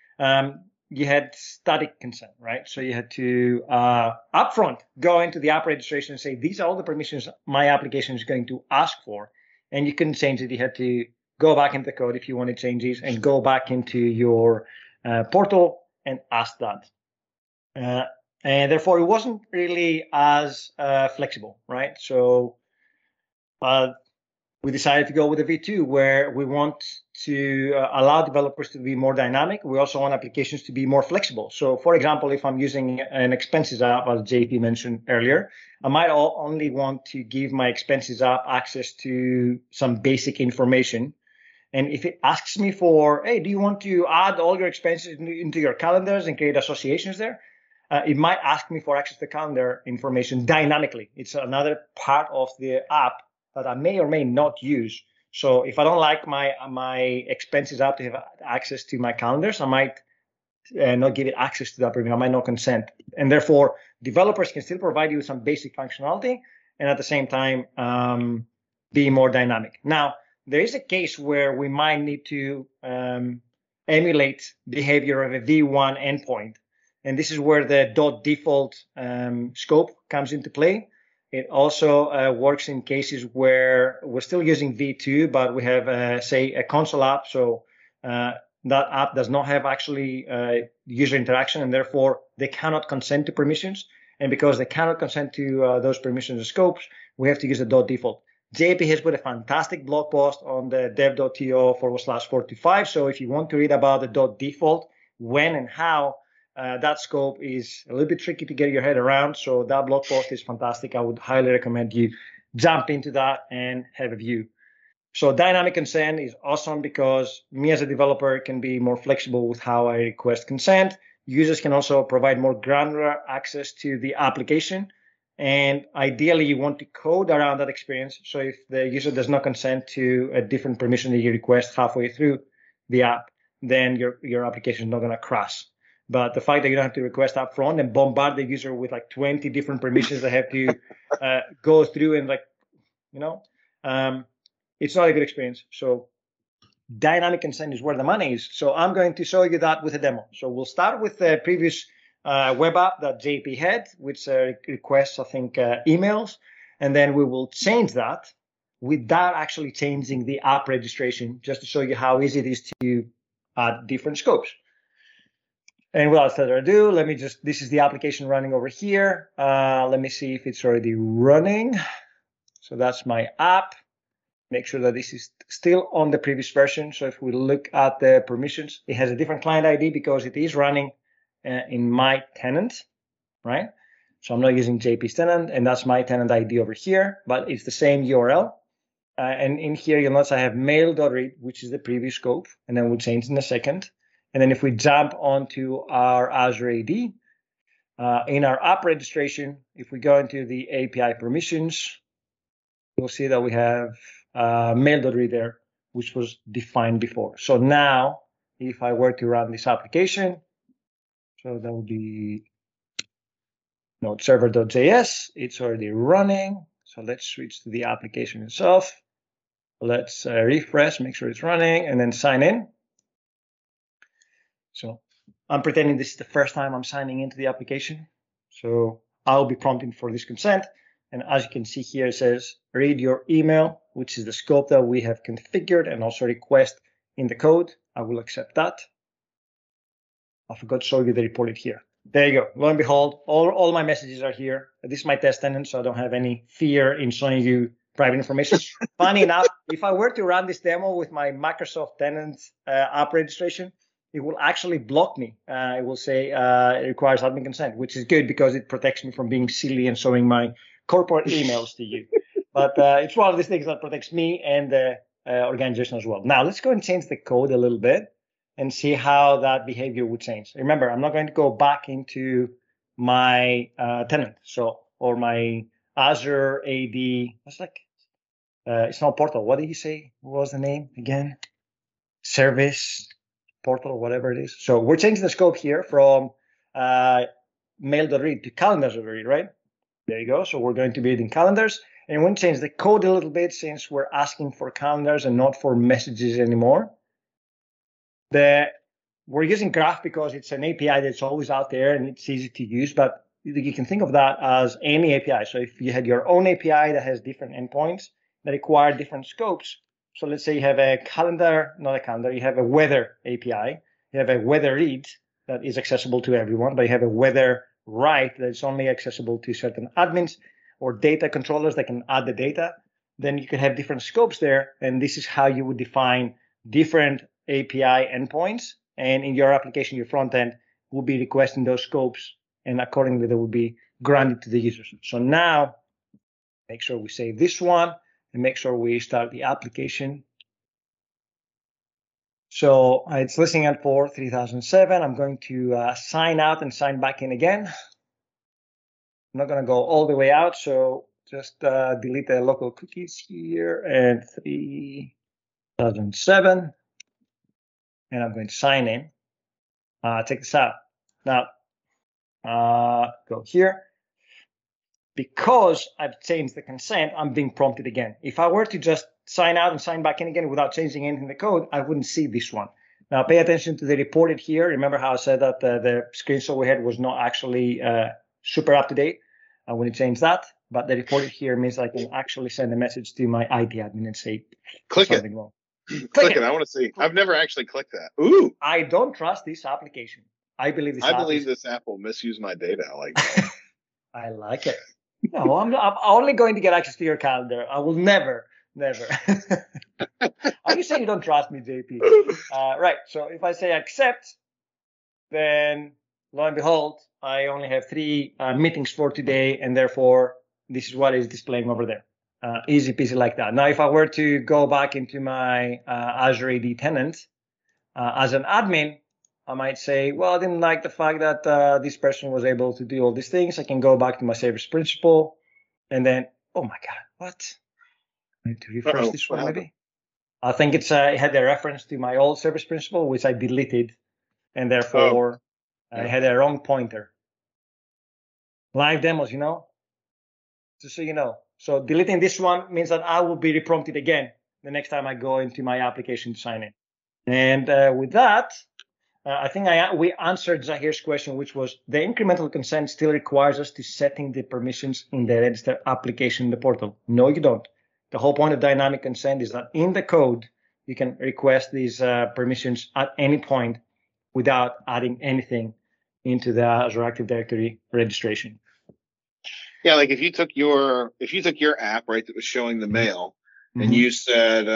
you had static consent, right? So you had to upfront go into the app registration and say, these are all the permissions my application is going to ask for. And you couldn't change it. You had to go back into the code if you wanted changes and go back into your portal and ask that. And therefore, it wasn't really as flexible, right? So we decided to go with a V2 where we want to allow developers to be more dynamic. We also want applications to be more flexible. So, for example, if I'm using an expenses app, as JP mentioned earlier, I might only want to give my expenses app access to some basic information. And if it asks me for, hey, do you want to add all your expenses into your calendars and create associations there? It might ask me for access to calendar information dynamically. It's another part of the app that I may or may not use. So if I don't like my expenses app to have access to my calendars, I might not give it access to that permission. I might not consent. And therefore, developers can still provide you with some basic functionality and at the same time be more dynamic. Now, there is a case where we might need to emulate behavior of a V1 endpoint. And this is where the .default scope comes into play. It also works in cases where we're still using V2, but we have, say, a console app. So that app does not have actually user interaction, and therefore they cannot consent to permissions. And because they cannot consent to those permissions and scopes, we have to use the .default. JP has put a fantastic blog post on the dev.to/425. So if you want to read about the .default, when and how that scope is a little bit tricky to get your head around. So that blog post is fantastic. I would highly recommend you jump into that and have a view. So dynamic consent is awesome because me as a developer can be more flexible with how I request consent. Users can also provide more granular access to the application. And ideally, you want to code around that experience. So if the user does not consent to a different permission that you request halfway through the app, then your application is not going to crash. But the fact that you don't have to request up front and bombard the user with like 20 different permissions they have to go through and it's not a good experience. So dynamic consent is where the money is. So I'm going to show you that with a demo. So we'll start with the previous web app that JP had, which requests, I think, emails. And then we will change that without actually changing the app registration, just to show you how easy it is to add different scopes. And without further ado, this is the application running over here. Let me see if it's already running. So that's my app. Make sure that this is still on the previous version. So if we look at the permissions, it has a different client ID because it is running in my tenant, right? So I'm not using JP's tenant, and that's my tenant ID over here, but it's the same URL. And in here, you'll notice I have mail.read, which is the previous scope, and then we'll change in a second. And then if we jump onto our Azure AD, in our app registration, if we go into the API permissions, you'll see that we have mail.read there, which was defined before. So now, if I were to run this application, so that would be node server.js, it's already running. So let's switch to the application itself. Let's refresh, make sure it's running, and then sign in. So I'm pretending this is the first time I'm signing into the application. So I'll be prompting for this consent. And as you can see here, it says, read your email, which is the scope that we have configured and also request in the code. I will accept that. I forgot to show you the reported here. There you go. Lo and behold, all my messages are here. This is my test tenant, so I don't have any fear in showing you private information. Funny enough, if I were to run this demo with my Microsoft tenant app registration, it will actually block me. It will say it requires admin consent, which is good because it protects me from being silly and showing my corporate emails to you. But it's one of these things that protects me and the organization as well. Now, let's go and change the code a little bit and see how that behavior would change. Remember, I'm not going to go back into my tenant, or my Azure AD. It's not portal. What did you say? What was the name again? Service portal, or whatever it is. So we're changing the scope here from mail.read to calendars.read, right? There you go. So we're going to be reading calendars. And we're going to change the code a little bit since we're asking for calendars and not for messages anymore. We're using Graph because it's an API that's always out there and it's easy to use, but you can think of that as any API. So if you had your own API that has different endpoints that require different scopes, so let's say you have a calendar, not a calendar, you have a weather API, you have a weather read that is accessible to everyone, but you have a weather write that it's only accessible to certain admins or data controllers that can add the data, then you can have different scopes there. And this is how you would define different API endpoints. And in your application, your front end will be requesting those scopes, and accordingly, they will be granted to the users. So now, make sure we save this one and make sure we start the application. So it's listening out for 3007. I'm going to sign out and sign back in again. I'm not going to go all the way out, so just delete the local cookies here and 3007. And I'm going to sign in. Check this out. Now, go here. Because I've changed the consent, I'm being prompted again. If I were to just sign out and sign back in again without changing anything in the code, I wouldn't see this one. Now, pay attention to the reported here. Remember how I said that the screenshot we had was not actually super up to date? I want to change that. But the reported here means I can actually send a message to my IT admin and say, click something it. Wrong. Click it. I want to see. I've never actually clicked that. Ooh. I don't trust this application. I believe this app will misuse my data. I like that. I like it. No, I'm only going to get access to your calendar. I will never. Are you saying you don't trust me, JP? Right. So if I say accept, then lo and behold, I only have 3 meetings for today, and therefore this is what is displaying over there. Easy peasy like that. Now, if I were to go back into my Azure AD tenant as an admin, I might say, well, I didn't like the fact that this person was able to do all these things. I can go back to my service principal, and then, oh my God, what? I need to refresh this one maybe. I think it had a reference to my old service principal, which I deleted, and therefore I had a wrong pointer. Live demos, just so you know. So deleting this one means that I will be reprompted again the next time I go into my application to sign in. And with that, I think we answered Zahir's question, which was the incremental consent still requires us to setting the permissions in the register application in the portal. No, you don't. The whole point of dynamic consent is that in the code, you can request these permissions at any point without adding anything into the Azure Active Directory registration. Yeah, like if you took your app, right, that was showing the mail, and you said,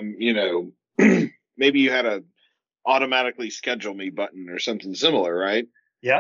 maybe you had a automatically schedule me button or something similar, right? Yeah.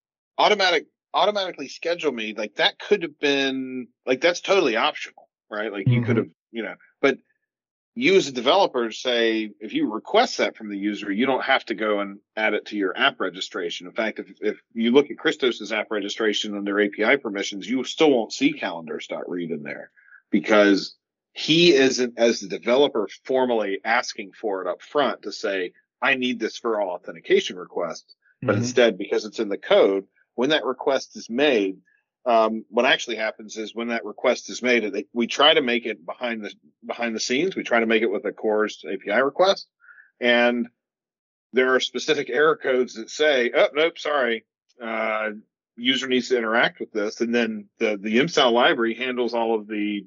Automatically schedule me, like that could have been, like that's totally optional, right? Like you could have, but you as a developer say, if you request that from the user, you don't have to go and add it to your app registration. In fact, if you look at Christos's app registration under API permissions, you still won't see calendars.read in there because he isn't, as the developer, formally asking for it up front to say, I need this for all authentication requests. But instead, because it's in the code, when that request is made, what actually happens is when that request is made, we try to make it behind the scenes. We try to make it with a CORS API request. And there are specific error codes that say, oh, nope, sorry. User needs to interact with this. And then the MSAL library handles all the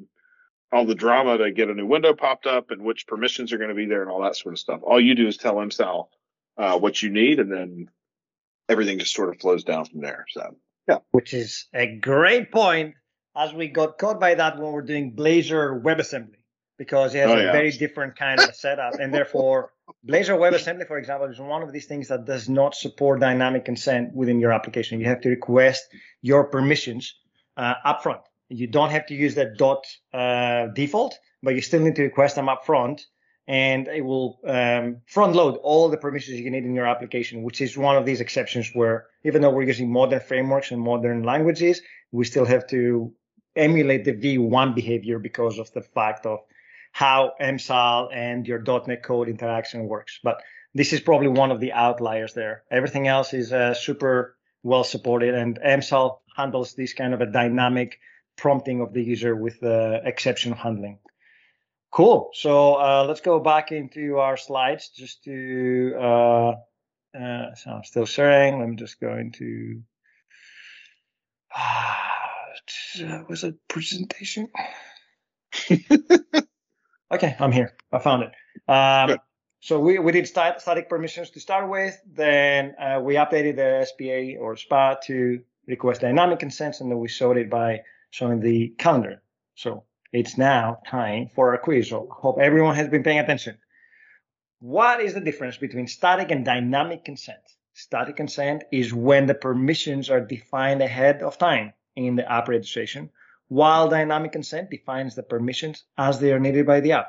drama to get a new window popped up and which permissions are going to be there and all that sort of stuff. All you do is tell MSAL what you need, and then everything just sort of flows down from there. So, yeah. Which is a great point, as we got caught by that when we're doing Blazor WebAssembly, because it has a very different kind of setup. And therefore, Blazor WebAssembly, for example, is one of these things that does not support dynamic consent within your application. You have to request your permissions upfront. You don't have to use that default, but you still need to request them up front, and it will front load all the permissions you need in your application, which is one of these exceptions where even though we're using modern frameworks and modern languages, we still have to emulate the V1 behavior because of the fact of how MSAL and your .NET code interaction works. But this is probably one of the outliers there. Everything else is super well supported, and MSAL handles this kind of a dynamic prompting of the user with exception handling. Cool. So let's go back into our slides just to, so I'm still sharing. I'm just going to, was it presentation? Okay, I'm here. I found it. So we did static permissions to start with. Then we updated the SPA or SPA to request dynamic consents, and then we showed it by showing the calendar. So it's now time for our quiz. So I hope everyone has been paying attention. What is the difference between static and dynamic consent? Static consent is when the permissions are defined ahead of time in the app registration, while dynamic consent defines the permissions as they are needed by the app.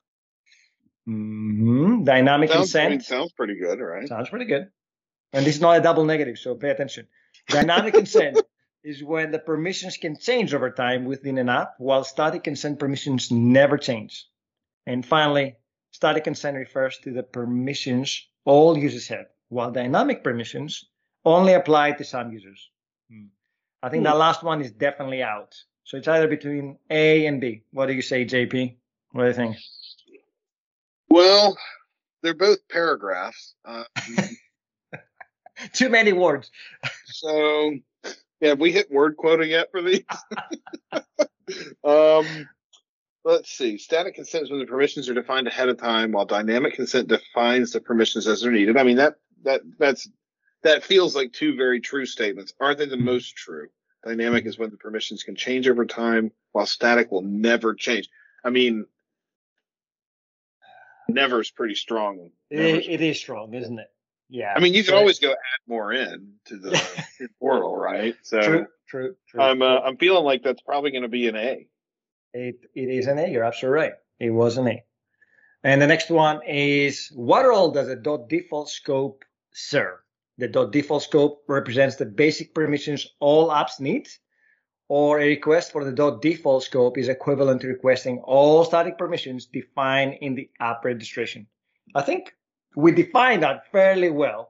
Dynamic consent sounds pretty good, right? Sounds pretty good. And this is not a double negative, so pay attention. Dynamic consent is when the permissions can change over time within an app, while static consent permissions never change. And finally, static consent refers to the permissions all users have, while dynamic permissions only apply to some users. I think that last one is definitely out. So it's either between A and B. What do you say, JP? What do you think? Well, they're both paragraphs. Too many words. So, yeah, have we hit word quota yet for these? Let's see. Static consent is when the permissions are defined ahead of time, while dynamic consent defines the permissions as they're needed. I mean, that feels like two very true statements. Aren't they the most true? Dynamic is when the permissions can change over time, while static will never change. I mean, never is pretty strong. It is strong, isn't it? Yeah. I mean, you can always go add more in to the portal, right? So true. I'm feeling like that's probably going to be an A. It is an A. You're absolutely right. It was an A. And the next one is, what role does a .default scope serve? The .default scope represents the basic permissions all apps need, or a request for the .default scope is equivalent to requesting all static permissions defined in the app registration. I think we defined that fairly well,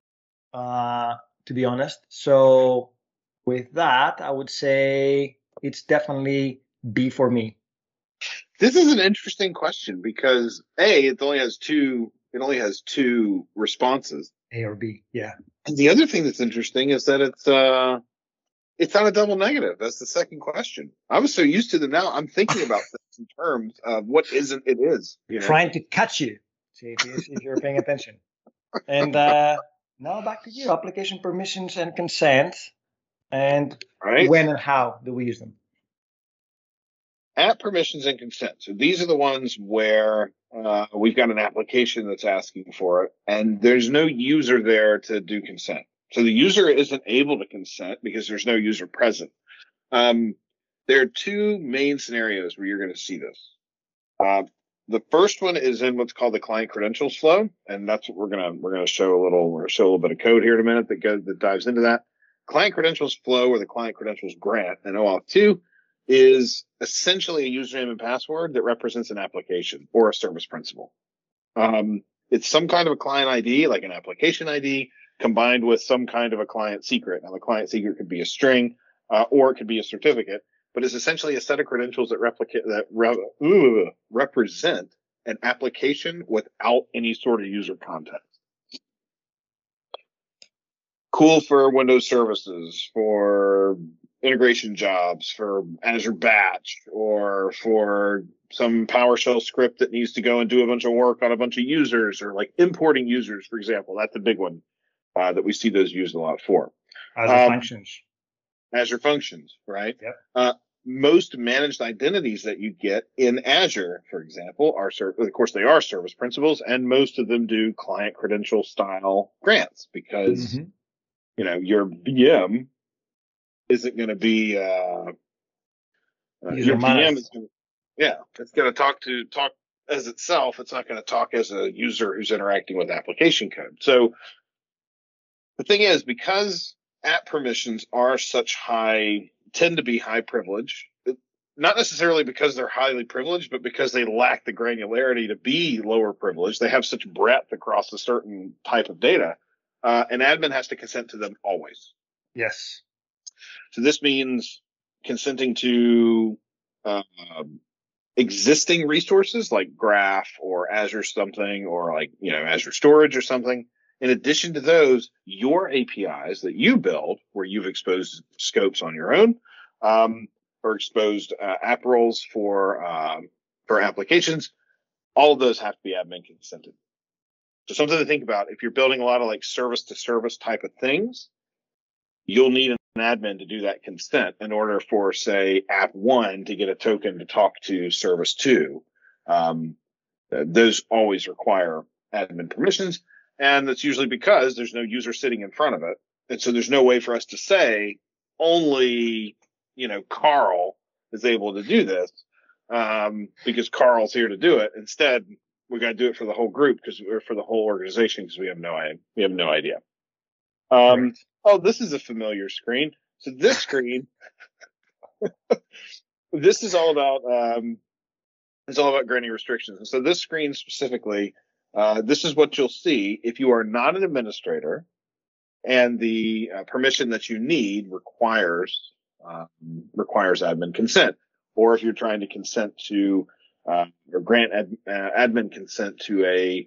to be honest. So with that, I would say it's definitely B for me. This is an interesting question because A, it only has two responses. A or B, yeah. And the other thing that's interesting is that it's not a double negative. That's the second question. I was so used to them now. I'm thinking about this in terms of what isn't it is. Trying to catch you. See if you're paying attention. And now back to you. Application permissions and consent. And when and how do we use them? App permissions and consent. So these are the ones where we've got an application that's asking for it, and there's no user there to do consent. So the user isn't able to consent because there's no user present. There are two main scenarios where you're going to see this. The first one is in what's called the client credentials flow, and that's what we're gonna show a little bit of code here in a minute that dives into that. Client credentials flow, or the client credentials grant, and OAuth 2 is essentially a username and password that represents an application or a service principal. It's some kind of a client ID, like an application ID, combined with some kind of a client secret. Now, the client secret could be a string, or it could be a certificate, but it's essentially a set of credentials that represent an application without any sort of user context. Cool for Windows services, for integration jobs, for Azure Batch, or for some PowerShell script that needs to go and do a bunch of work on a bunch of users, or like importing users, for example. That's a big one that we see those used a lot for. Azure Functions. Azure Functions, right? Yep. Most managed identities that you get in Azure, for example, of course, they are service principals, and most of them do client credential style grants because, your VM isn't going to be, your VM is going to, it's going to talk as itself. It's not going to talk as a user who's interacting with application code. So the thing is, because app permissions are tend to be high privilege, not necessarily because they're highly privileged, but because they lack the granularity to be lower privileged. They have such breadth across a certain type of data. An admin has to consent to them always. Yes. So this means consenting to existing resources like Graph or Azure something, or like, Azure Storage or something. In addition to those, your APIs that you build, where you've exposed scopes on your own, or exposed app roles for applications, all of those have to be admin consented. So something to think about. If you're building a lot of like service to service type of things, you'll need admin to do that consent in order for, say, app 1 to get a token to talk to service 2. Those always require admin permissions, and that's usually because there's no user sitting in front of it. And so there's no way for us to say only, Carl is able to do this, because Carl's here to do it. Instead, we got to do it for the whole group or for the whole organization because we have no idea. Oh, this is a familiar screen. So this screen, this is all about granting restrictions. And so this screen specifically, this is what you'll see if you are not an administrator and the permission that you need requires admin consent, or if you're trying to consent to or grant admin consent to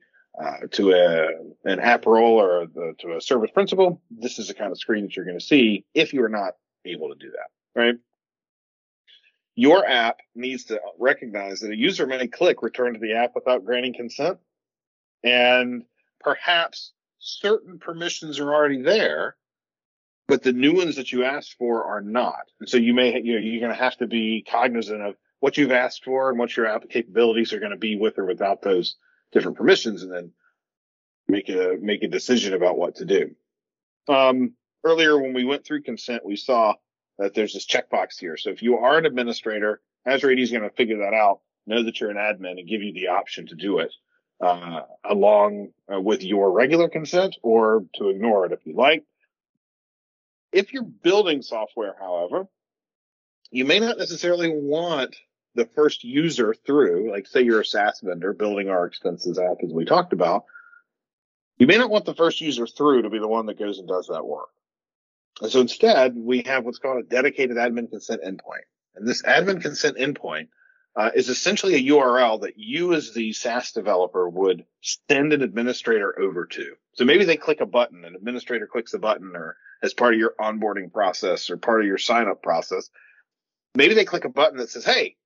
an app role or to a service principal. This is the kind of screen that you're going to see if you are not able to do that, right? Your app needs to recognize that a user may click return to the app without granting consent, and perhaps certain permissions are already there, but the new ones that you asked for are not. And so you're going to have to be cognizant of what you've asked for and what your app capabilities are going to be with or without those different permissions, and then make a decision about what to do. Earlier when we went through consent, we saw that there's this checkbox here. So if you are an administrator, Azure AD is going to figure that out, know that you're an admin, and give you the option to do it along with your regular consent, or to ignore it if you like. If you're building software, however, you may not necessarily want the first user through, like say you're a SaaS vendor building our expenses app as we talked about, you may not want the first user through to be the one that goes and does that work. And so instead, we have what's called a dedicated admin consent endpoint. And this admin consent endpoint is essentially a URL that you as the SaaS developer would send an administrator over to. So maybe they click a button, an administrator clicks a button, or as part of your onboarding process or part of your sign-up process, maybe they click a button that says, hey,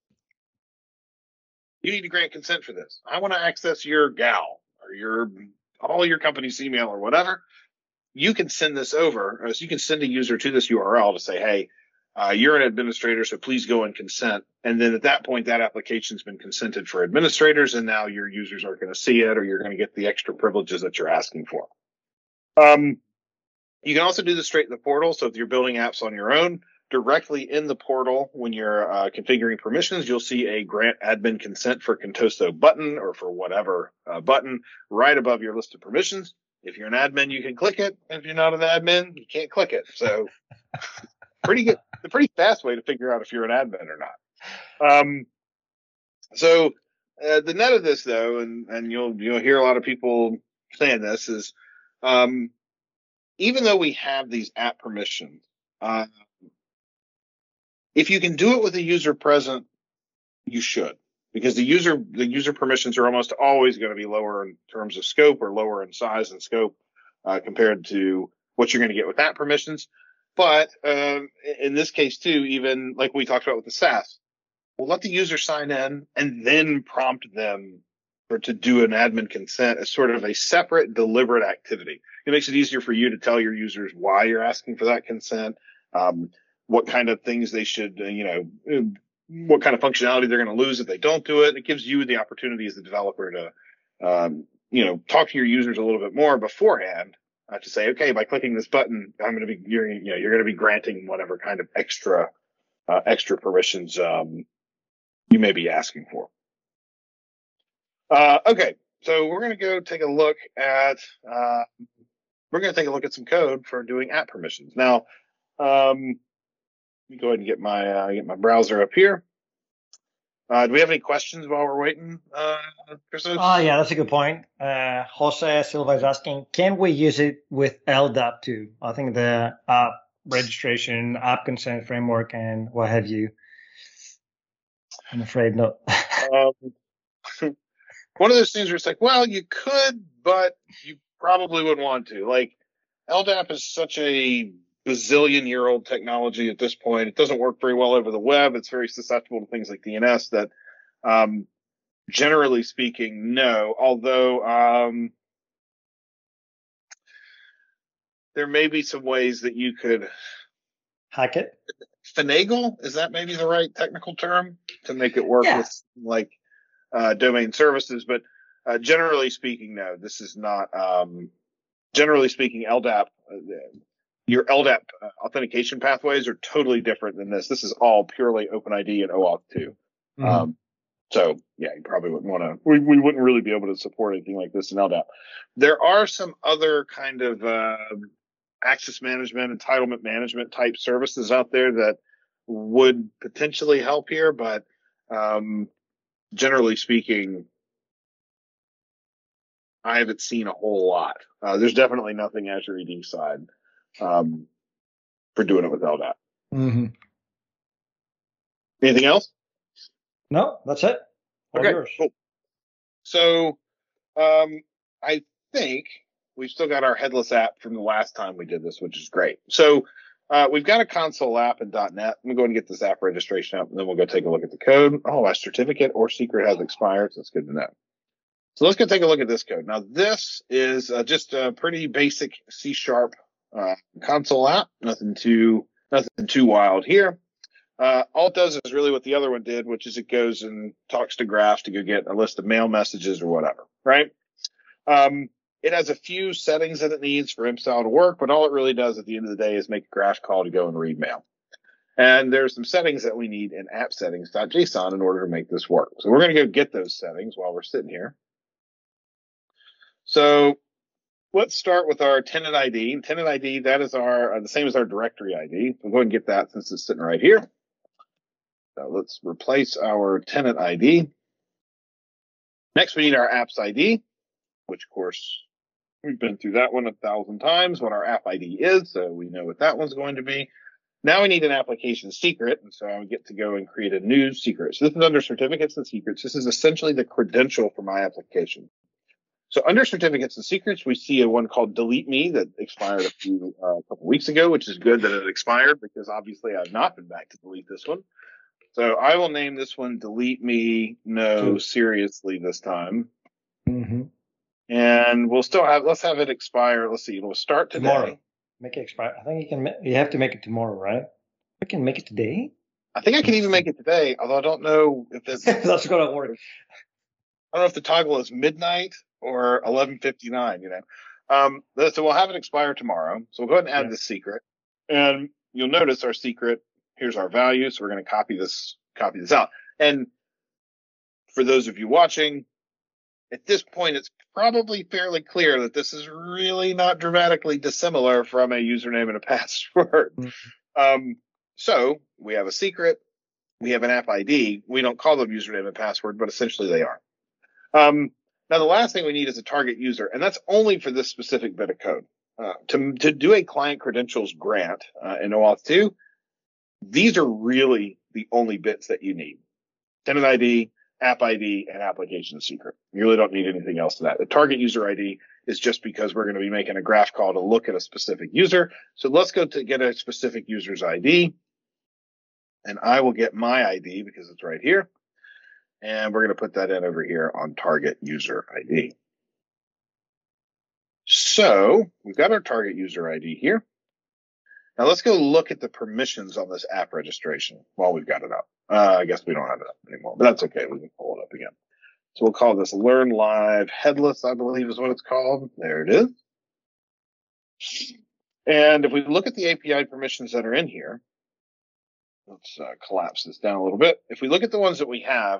you need to grant consent for this. I want to access your GAL or all your company's email or whatever. You can send this over. So you can send a user to this URL to say, hey, you're an administrator, so please go and consent. And then at that point, that application's been consented for administrators, and now your users are going to see it, or you're going to get the extra privileges that you're asking for. You can also do this straight in the portal. So if you're building apps on your own, directly in the portal, when you're configuring permissions, you'll see a grant admin consent for Contoso button, or for whatever button, right above your list of permissions. If you're an admin, you can click it. If you're not an admin, you can't click it. So pretty good, a pretty fast way to figure out if you're an admin or not. So the net of this, though, and you'll hear a lot of people saying this, is even though we have these app permissions, if you can do it with a user present, you should, because the user permissions are almost always going to be lower in terms of scope, or lower in size and scope compared to what you're going to get with app permissions. But in this case, too, even like we talked about with the SaaS, we'll let the user sign in and then prompt them to do an admin consent as sort of a separate, deliberate activity. It makes it easier for you to tell your users why you're asking for that consent, what kind of things they should, what kind of functionality they're going to lose if they don't do it. It gives you the opportunity as the developer to, talk to your users a little bit more beforehand, to say, okay, by clicking this button, you're going to be granting whatever kind of extra permissions you may be asking for. Okay, so we're going to go take a look at some code for doing app permissions. Now, let me go ahead and get my browser up here. Do we have any questions while we're waiting, Christos? Yeah, that's a good point. Jose Silva is asking, can we use it with LDAP too? I think the app registration, app consent framework, and what have you. I'm afraid not. One of those things where it's like, well, you could, but you probably wouldn't want to. Like, LDAP is such a bazillion-year-old technology at this point. It doesn't work very well over the web. It's very susceptible to things like DNS that, generally speaking, no. Although there may be some ways that you could hack it. Finagle, is that maybe the right technical term to make it work with like domain services? But generally speaking, no, this is not. Generally speaking, LDAP, your LDAP authentication pathways are totally different than this. This is all purely OpenID and OAuth 2. Mm-hmm. So yeah, you probably wouldn't want to. We wouldn't really be able to support anything like this in LDAP. There are some other kind of access management, entitlement management type services out there that would potentially help here, but generally speaking, I haven't seen a whole lot. There's definitely nothing Azure AD side for doing it with LDAP. Mm-hmm. Anything else? No, that's it. Okay, cool. So I think we've still got our headless app from the last time we did this, which is great. So we've got a console app in .NET. Let me go and get this app registration up, and then we'll go take a look at the code. Oh, my certificate or secret has expired, so that's good to know. So let's go take a look at this code. Now, this is just a pretty basic C# console app. Nothing too wild here. All it does is really what the other one did, which is it goes and talks to Graph to go get a list of mail messages or whatever, right? It has a few settings that it needs for MSTyle to work, but all it really does at the end of the day is make a Graph call to go and read mail. And there's some settings that we need in app settings.json in order to make this work. So we're going to go get those settings while we're sitting here. So let's start with our tenant ID. Tenant ID, that is our the same as our directory ID. We'll go ahead and get that since it's sitting right here. So let's replace our tenant ID. Next, we need our apps ID, which of course we've been through that one 1,000 times, what our app ID is, so we know what that one's going to be. Now we need an application secret, and so I get to go and create a new secret. So this is under certificates and secrets. This is essentially the credential for my application. So under certificates and secrets, we see a one called Delete Me that expired a couple weeks ago, which is good that it expired because obviously I've not been back to delete this one. So I will name this one Delete Me No Seriously this time. Mm-hmm. And we'll still have, let's have it expire. Let's see, it'll start today. Tomorrow. Make it expire. I think you have to make it tomorrow, right? We can make it today. I think I can even make it today, although I don't know if it's that's going to work. I don't know if the toggle is midnight or 11:59, you know. So we'll have it expire tomorrow. So we'll go ahead and add this secret. And you'll notice our secret, here's our value. So we're going to copy this out. And for those of you watching, at this point, it's probably fairly clear that this is really not dramatically dissimilar from a username and a password. Mm-hmm. So we have a secret. We have an app ID. We don't call them username and password, but essentially they are. Now, the last thing we need is a target user, and that's only for this specific bit of code. To do a client credentials grant in OAuth 2, these are really the only bits that you need. Tenant ID, app ID, and application secret. You really don't need anything else to that. The target user ID is just because we're going to be making a graph call to look at a specific user. So let's go to get a specific user's ID, and I will get my ID because it's right here. And we're going to put that in over here on target user ID. So we've got our target user ID here. Now let's go look at the permissions on this app registration while we've got it up. I guess we don't have it up anymore, but that's okay. We can pull it up again. So we'll call this Learn Live Headless, I believe is what it's called. There it is. And if we look at the API permissions that are in here, let's collapse this down a little bit. If we look at the ones that we have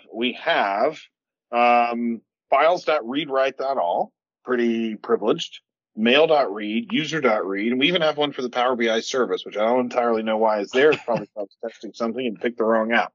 files.readwrite.all, pretty privileged, mail.read, user.read, and we even have one for the Power BI service, which I don't entirely know why it's there. It's probably I was testing something and picked the wrong app.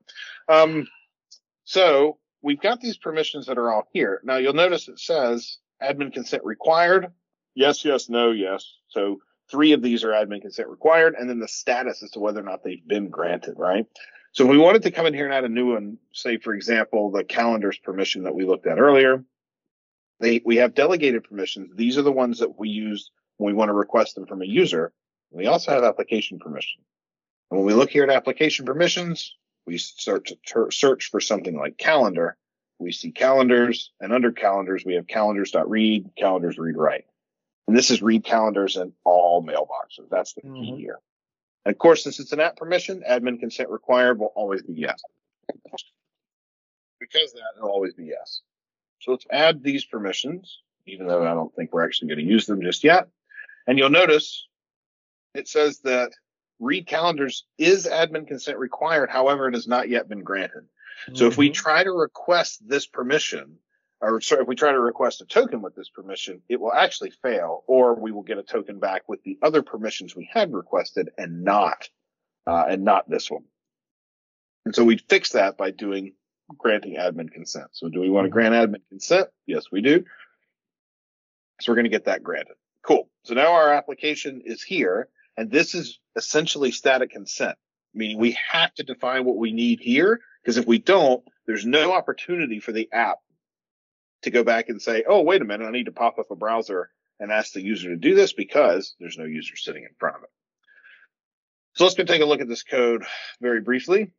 So we've got these permissions that are all here. Now you'll notice it says admin consent required. Yes, yes, no, yes. So 3 of these are admin consent required, and then the status as to whether or not they've been granted, right? So if we wanted to come in here and add a new one, say, for example, the calendars permission that we looked at earlier, we have delegated permissions. These are the ones that we use when we want to request them from a user. We also have application permission. And when we look here at application permissions, we start to search for something like calendar. We see calendars, and under calendars, we have calendars.read, calendars read write. And this is read calendars in all mailboxes. That's the key here. Of course, since it's an app permission, admin consent required will always be yes. Because of that, it'll always be yes. So let's add these permissions, even though I don't think we're actually going to use them just yet. And you'll notice it says that read calendars is admin consent required. However, it has not yet been granted. So if we try to request this permission, or sorry, if we try to request a token with this permission, it will actually fail, or we will get a token back with the other permissions we had requested and not this one. And so we fix that by granting admin consent. So do we want to grant admin consent? Yes, we do. So we're going to get that granted. Cool. So now our application is here, and this is essentially static consent, meaning we have to define what we need here, because if we don't, there's no opportunity for the app to go back and say, oh, wait a minute, I need to pop up a browser and ask the user to do this, because there's no user sitting in front of it. So let's go take a look at this code very briefly.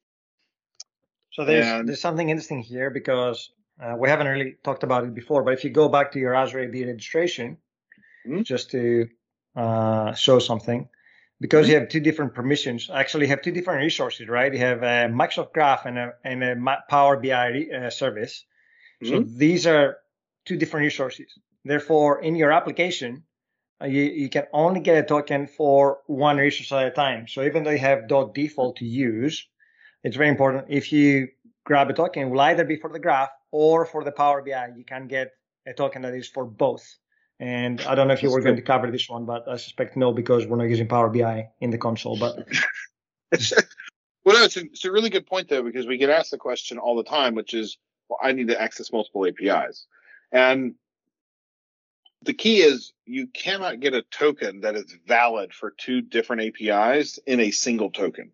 So there's something interesting here, because we haven't really talked about it before, but if you go back to your Azure AD registration, just to show something, because you have two different permissions, actually you have two different resources, right? You have a Microsoft Graph and a Power BI service. So these are two different resources. Therefore, in your application, you can only get a token for one resource at a time. So even though you have .default to use, it's very important. If you grab a token, it will either be for the graph or for the Power BI. You can get a token that is for both. And I don't know if you were going to cover this one, but I suspect no, because we're not using Power BI in the console. But well, no, it's a really good point, though, because we get asked the question all the time, which is, well, I need to access multiple APIs. And the key is you cannot get a token that is valid for two different APIs in a single token.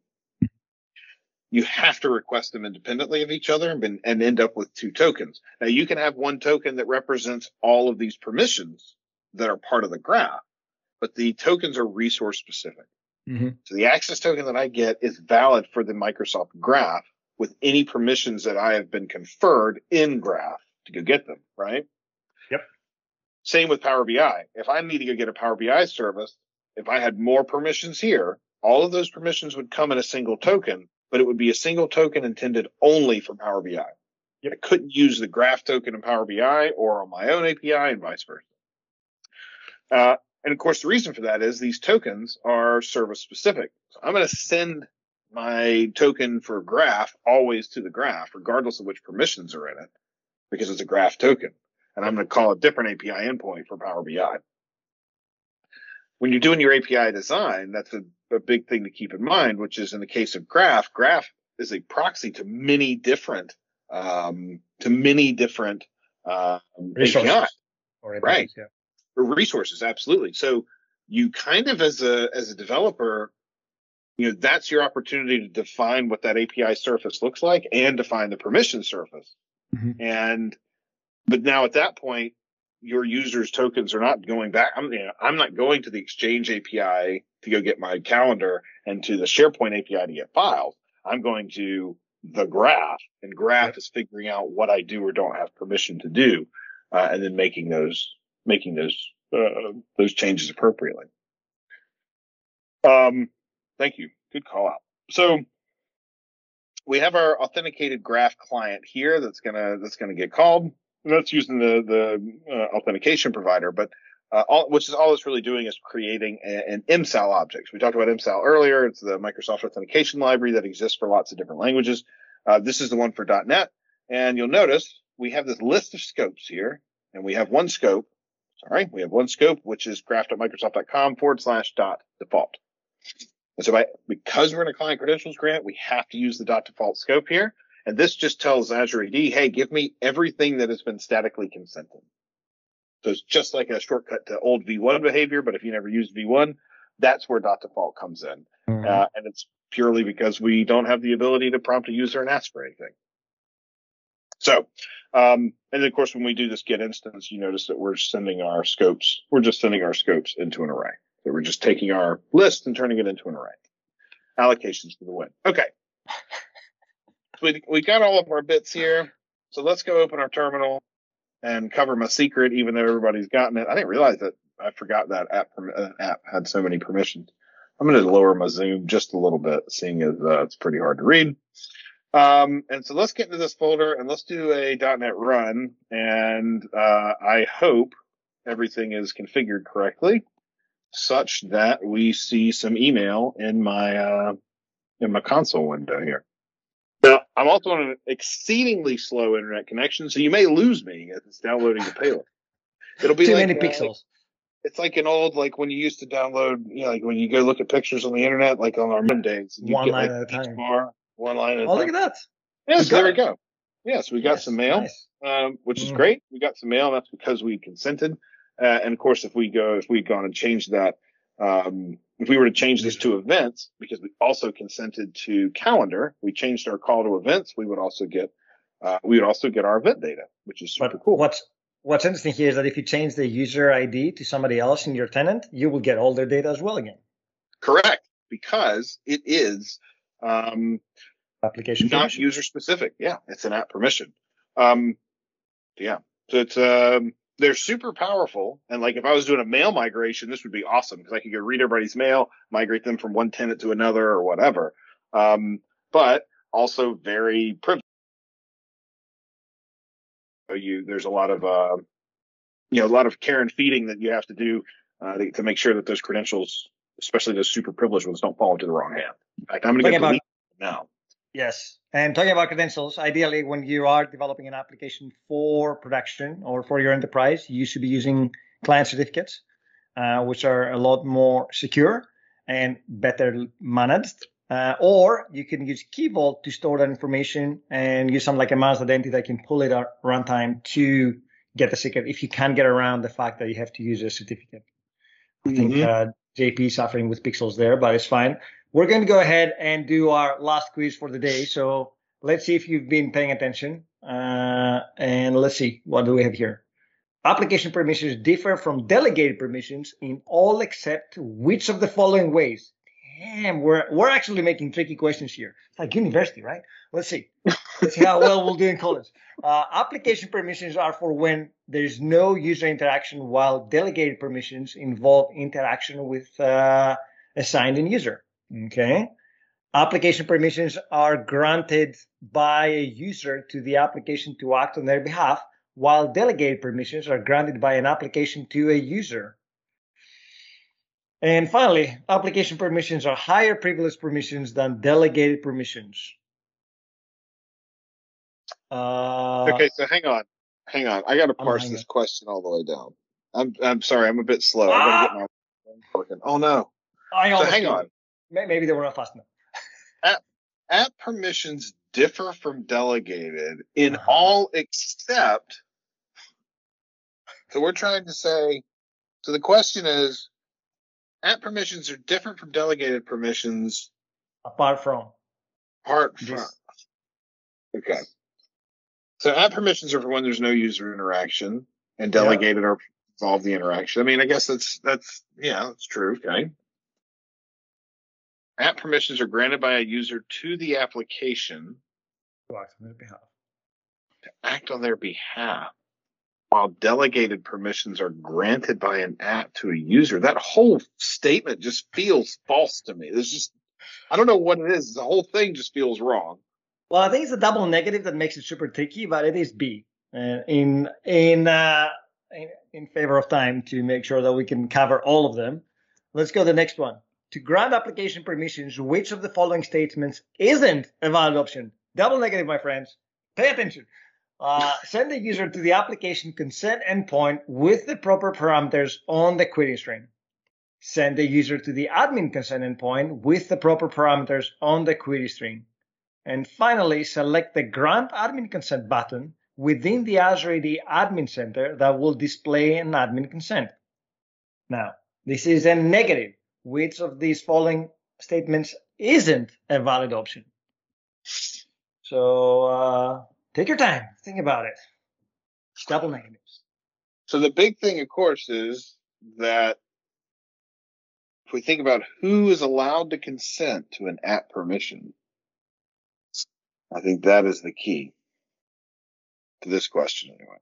You have to request them independently of each other and end up with two tokens. Now, you can have one token that represents all of these permissions that are part of the graph, but the tokens are resource specific. So the access token that I get is valid for the Microsoft Graph with any permissions that I have been conferred in Graph to go get them, right? Yep. Same with Power BI. If I need to go get a Power BI service, if I had more permissions here, all of those permissions would come in a single token, but it would be a single token intended only for Power BI. Yep. I couldn't use the Graph token in Power BI or on my own API and vice versa. And of course, the reason for that is these tokens are service specific. So I'm going to send my token for Graph always to the Graph, regardless of which permissions are in it, because it's a Graph token. And I'm going to call a different API endpoint for Power BI. When you're doing your API design, that's a big thing to keep in mind, which is in the case of Graph, Graph is a proxy to many different resources. APIs. Or APIs, right. Yeah. Or resources, absolutely. So you kind of, as a developer, that's your opportunity to define what that API surface looks like and define the permission surface. But now at that point, your users' tokens are not going back. I'm not going to the Exchange API to go get my calendar and to the SharePoint API to get files. I'm going to the Graph, and Graph is figuring out what I do or don't have permission to do, and then making those changes appropriately. Thank you. Good call out. So we have our authenticated Graph client here that's gonna get called. That's using the authentication provider, but all it's really doing is creating an MSAL object. We talked about MSAL earlier. It's the Microsoft Authentication Library that exists for lots of different languages. This is the one for .NET, and you'll notice we have this list of scopes here, and we have one scope. We have one scope, which is graph.microsoft.com/.default. And so because we're in a client credentials grant, we have to use the .default scope here. And this just tells Azure AD, hey, give me everything that has been statically consented. So it's just like a shortcut to old V1 behavior, but if you never used V1, that's where .default comes in. And it's purely because we don't have the ability to prompt a user and ask for anything. So, and then of course, when we do this get instance, you notice that we're just sending our scopes into an array. So we're just taking our list and turning it into an array. Allocations for the win. Okay. So we got all of our bits here. So let's go open our terminal and cover my secret, even though everybody's gotten it. I didn't realize that I forgot that app had so many permissions. I'm going to lower my zoom just a little bit, seeing as it's pretty hard to read. And so let's get into this folder and let's do a .NET run. And I hope everything is configured correctly, such that we see some email in my console window here. Now, I'm also on an exceedingly slow internet connection, so you may lose me as it's downloading the payload. It'll be too like, many pixels. It's like an old, like when you used to download, like when you go look at pictures on the internet, like on our Mondays. One line at a time. One line at a time. Oh, look at that. Yes, there we go. Yes, we got some mail, nice. Which is great. We got some mail. That's because we consented. And of course, if we'd gone and changed that, if we were to change this to events, because we also consented to calendar, we changed our call to events, we would also get our event data, which is super cool. What's interesting here is that if you change the user ID to somebody else in your tenant, you will get all their data as well again. Correct, because it is application not permission. User specific. Yeah, it's an app permission. Yeah, so it's they're super powerful. And like if I was doing a mail migration, this would be awesome because I could go read everybody's mail, migrate them from one tenant to another or whatever. But also very privileged. There's a lot of care and feeding that you have to do to make sure that those credentials, especially those super privileged ones, don't fall into the wrong hand. In fact, I'm going to delete them now. Yes. And talking about credentials, ideally, when you are developing an application for production or for your enterprise, you should be using client certificates, which are a lot more secure and better managed. Or you can use Key Vault to store that information and use something like a managed identity that can pull it at runtime to get the secret if you can't get around the fact that you have to use a certificate. I think JP is suffering with pixels there, but it's fine. We're going to go ahead and do our last quiz for the day. So let's see if you've been paying attention. And let's see, what do we have here? Application permissions differ from delegated permissions in all except which of the following ways? Damn, we're actually making tricky questions here. It's like university, right? Let's see. Let's see how well we'll do in college. Application permissions are for when there's no user interaction, while delegated permissions involve interaction with assigned end user. Okay. Application permissions are granted by a user to the application to act on their behalf, while delegated permissions are granted by an application to a user. And finally, application permissions are higher privilege permissions than delegated permissions. Okay, so hang on. I got to parse this question all the way down. I'm sorry, I'm a bit slow. I got to get my working. Oh no. So hang on. Maybe they were not fast enough. App permissions differ from delegated in all except. So we're trying to say. So the question is, app permissions are different from delegated permissions. Apart from. Okay. So app permissions are for when there's no user interaction, and delegated are involve the interaction. I mean, I guess that's true. Okay. App permissions are granted by a user to the application to act on their behalf. act on their behalf, while delegated permissions are granted by an app to a user. That whole statement just feels false to me. I don't know what it is. The whole thing just feels wrong. Well, I think it's a double negative that makes it super tricky, but it is B in favor of time to make sure that we can cover all of them. Let's go to the next one. To grant application permissions, which of the following statements isn't a valid option? Double negative, my friends. Pay attention. Send the user to the application consent endpoint with the proper parameters on the query string. Send the user to the admin consent endpoint with the proper parameters on the query string. And finally, select the Grant Admin Consent button within the Azure AD Admin Center that will display an admin consent. Now, this is a negative. Which of these following statements isn't a valid option? So take your time. Think about it. Double negatives. So the big thing, of course, is that if we think about who is allowed to consent to an app permission, I think that is the key to this question anyway.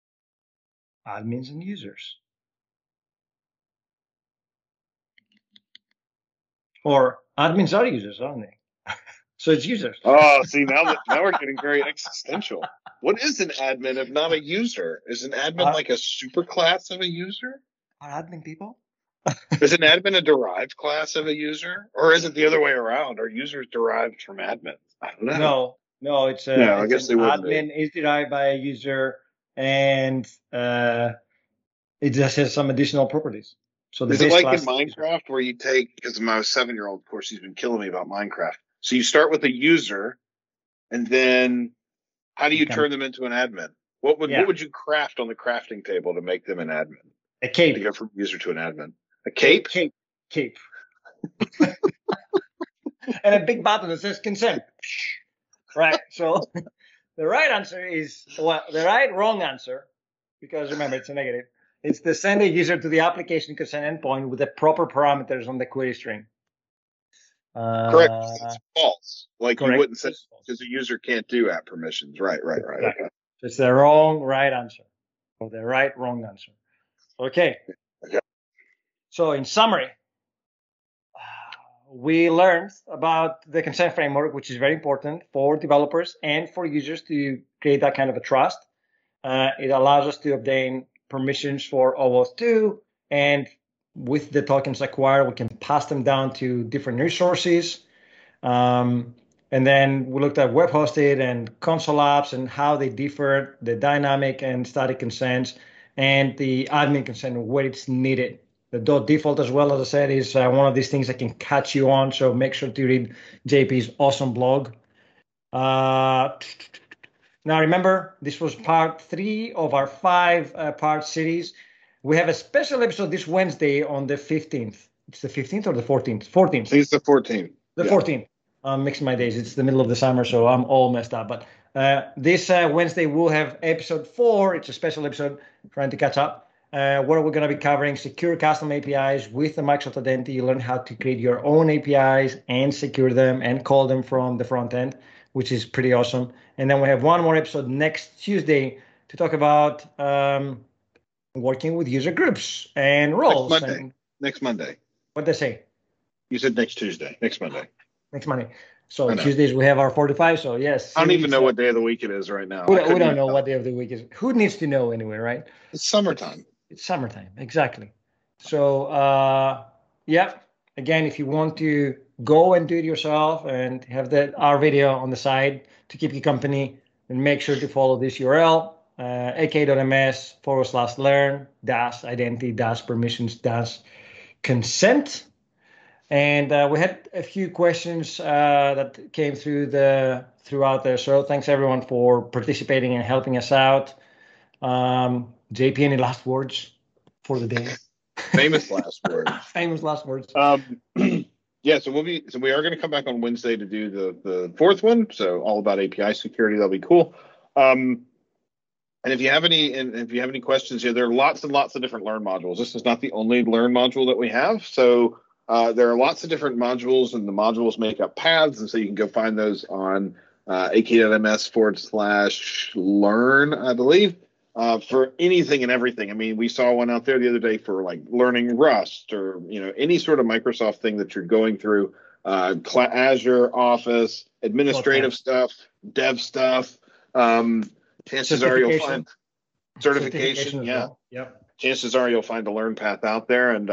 Admins and users. Or admins are users, aren't they? So it's users. Oh, see, now we're getting very existential. What is an admin if not a user? Is an admin like a super class of a user? Are admin people? Is an admin a derived class of a user? Or is it the other way around? Are users derived from admins? I don't know. No, it's I guess an they wouldn't admin be. is derived by a user, and it just has some additional properties. So the Is it base like in class is user. Minecraft where you take, because my 7-year-old, of course, he's been killing me about Minecraft. So you start with a user, and then how do you turn them into an admin? What would you craft on the crafting table to make them an admin? A cape. To go from user to an admin. A cape? Cape. And a big button that says consent. Right. So the right answer is, wrong answer, because remember, it's a negative. It's to send a user to the application consent endpoint with the proper parameters on the query string. Correct. It's false. Like correct. You wouldn't say, because the user can't do app permissions. Right. Exactly. Okay. So it's the right answer, or the wrong answer. Okay. So in summary, we learned about the consent framework, which is very important for developers and for users to create that kind of a trust. It allows us to obtain permissions for OAuth 2, and with the tokens acquired, we can pass them down to different news sources. And then we looked at web hosted and console apps and how they differ, the dynamic and static consents, and the admin consent where it's needed. The .default, as well, as I said, is one of these things that can catch you on. So make sure to read JP's awesome blog. Now, remember, this was part 3 of our 5-part series. We have a special episode this Wednesday on the 15th. It's the 15th or the 14th? 14th. I think it's the 14th. The 14th. I'm mixing my days. It's the middle of the summer, so I'm all messed up. But this Wednesday, we'll have episode 4. It's a special episode, trying to catch up. Where we're going to be covering secure custom APIs with the Microsoft Identity. You learn how to create your own APIs and secure them and call them from the front end, which is pretty awesome. And then we have one more episode next Tuesday to talk about working with user groups and roles. Next Monday. What'd they say? You said next Tuesday. Next Monday. Next Monday. So Tuesdays we have our 45. So yes. I don't even know what day of the week it is right now. We don't know what day of the week is. Who needs to know anyway, right? It's summertime. It's summertime, exactly. So again, if you want to go and do it yourself and have our video on the side to keep you company, then make sure to follow this URL, aka.ms/learn-identity-permissions-consent. And we had a few questions that came throughout there. So thanks everyone for participating and helping us out. JP, any last words for the day? Famous last words. Famous last words. Yeah, so we are going to come back on Wednesday to do the 4th one. So all about API security. That'll be cool. And if you have any questions here, there are lots and lots of different Learn modules. This is not the only Learn module that we have. So there are lots of different modules, and the modules make up paths, and so you can go find those on ak.ms/learn, I believe. For anything and everything. I mean, we saw one out there the other day for like learning Rust or, any sort of Microsoft thing that you're going through, Azure, Office, administrative stuff, dev stuff. Chances are you'll find certification. Yeah. Well. Yep. Chances are you'll find a Learn path out there and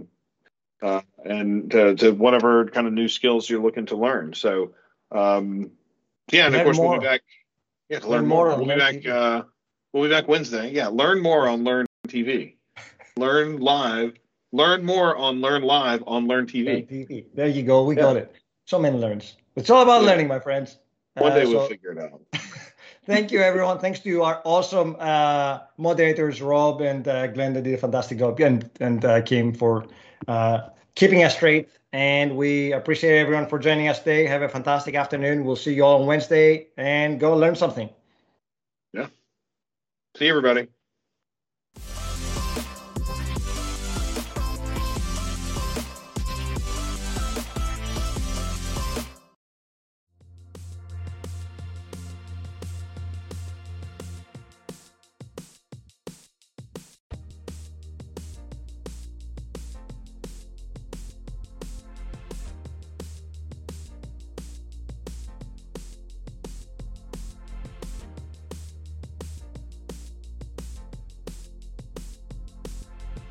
to whatever kind of new skills you're looking to learn. So, and of course we'll be back. Yeah, to learn more. We'll be back. We'll be back Wednesday. Yeah, learn more on Learn TV. Learn more on Learn Live on Learn TV. There you go. We got it. So many learns. It's all about learning, my friends. One day we'll figure it out. Thank you, everyone. Thanks to our awesome moderators, Rob and Glenn, that did a fantastic job, and Kim for keeping us straight. And we appreciate everyone for joining us today. Have a fantastic afternoon. We'll see you all on Wednesday, and go learn something. Yeah. See you, everybody.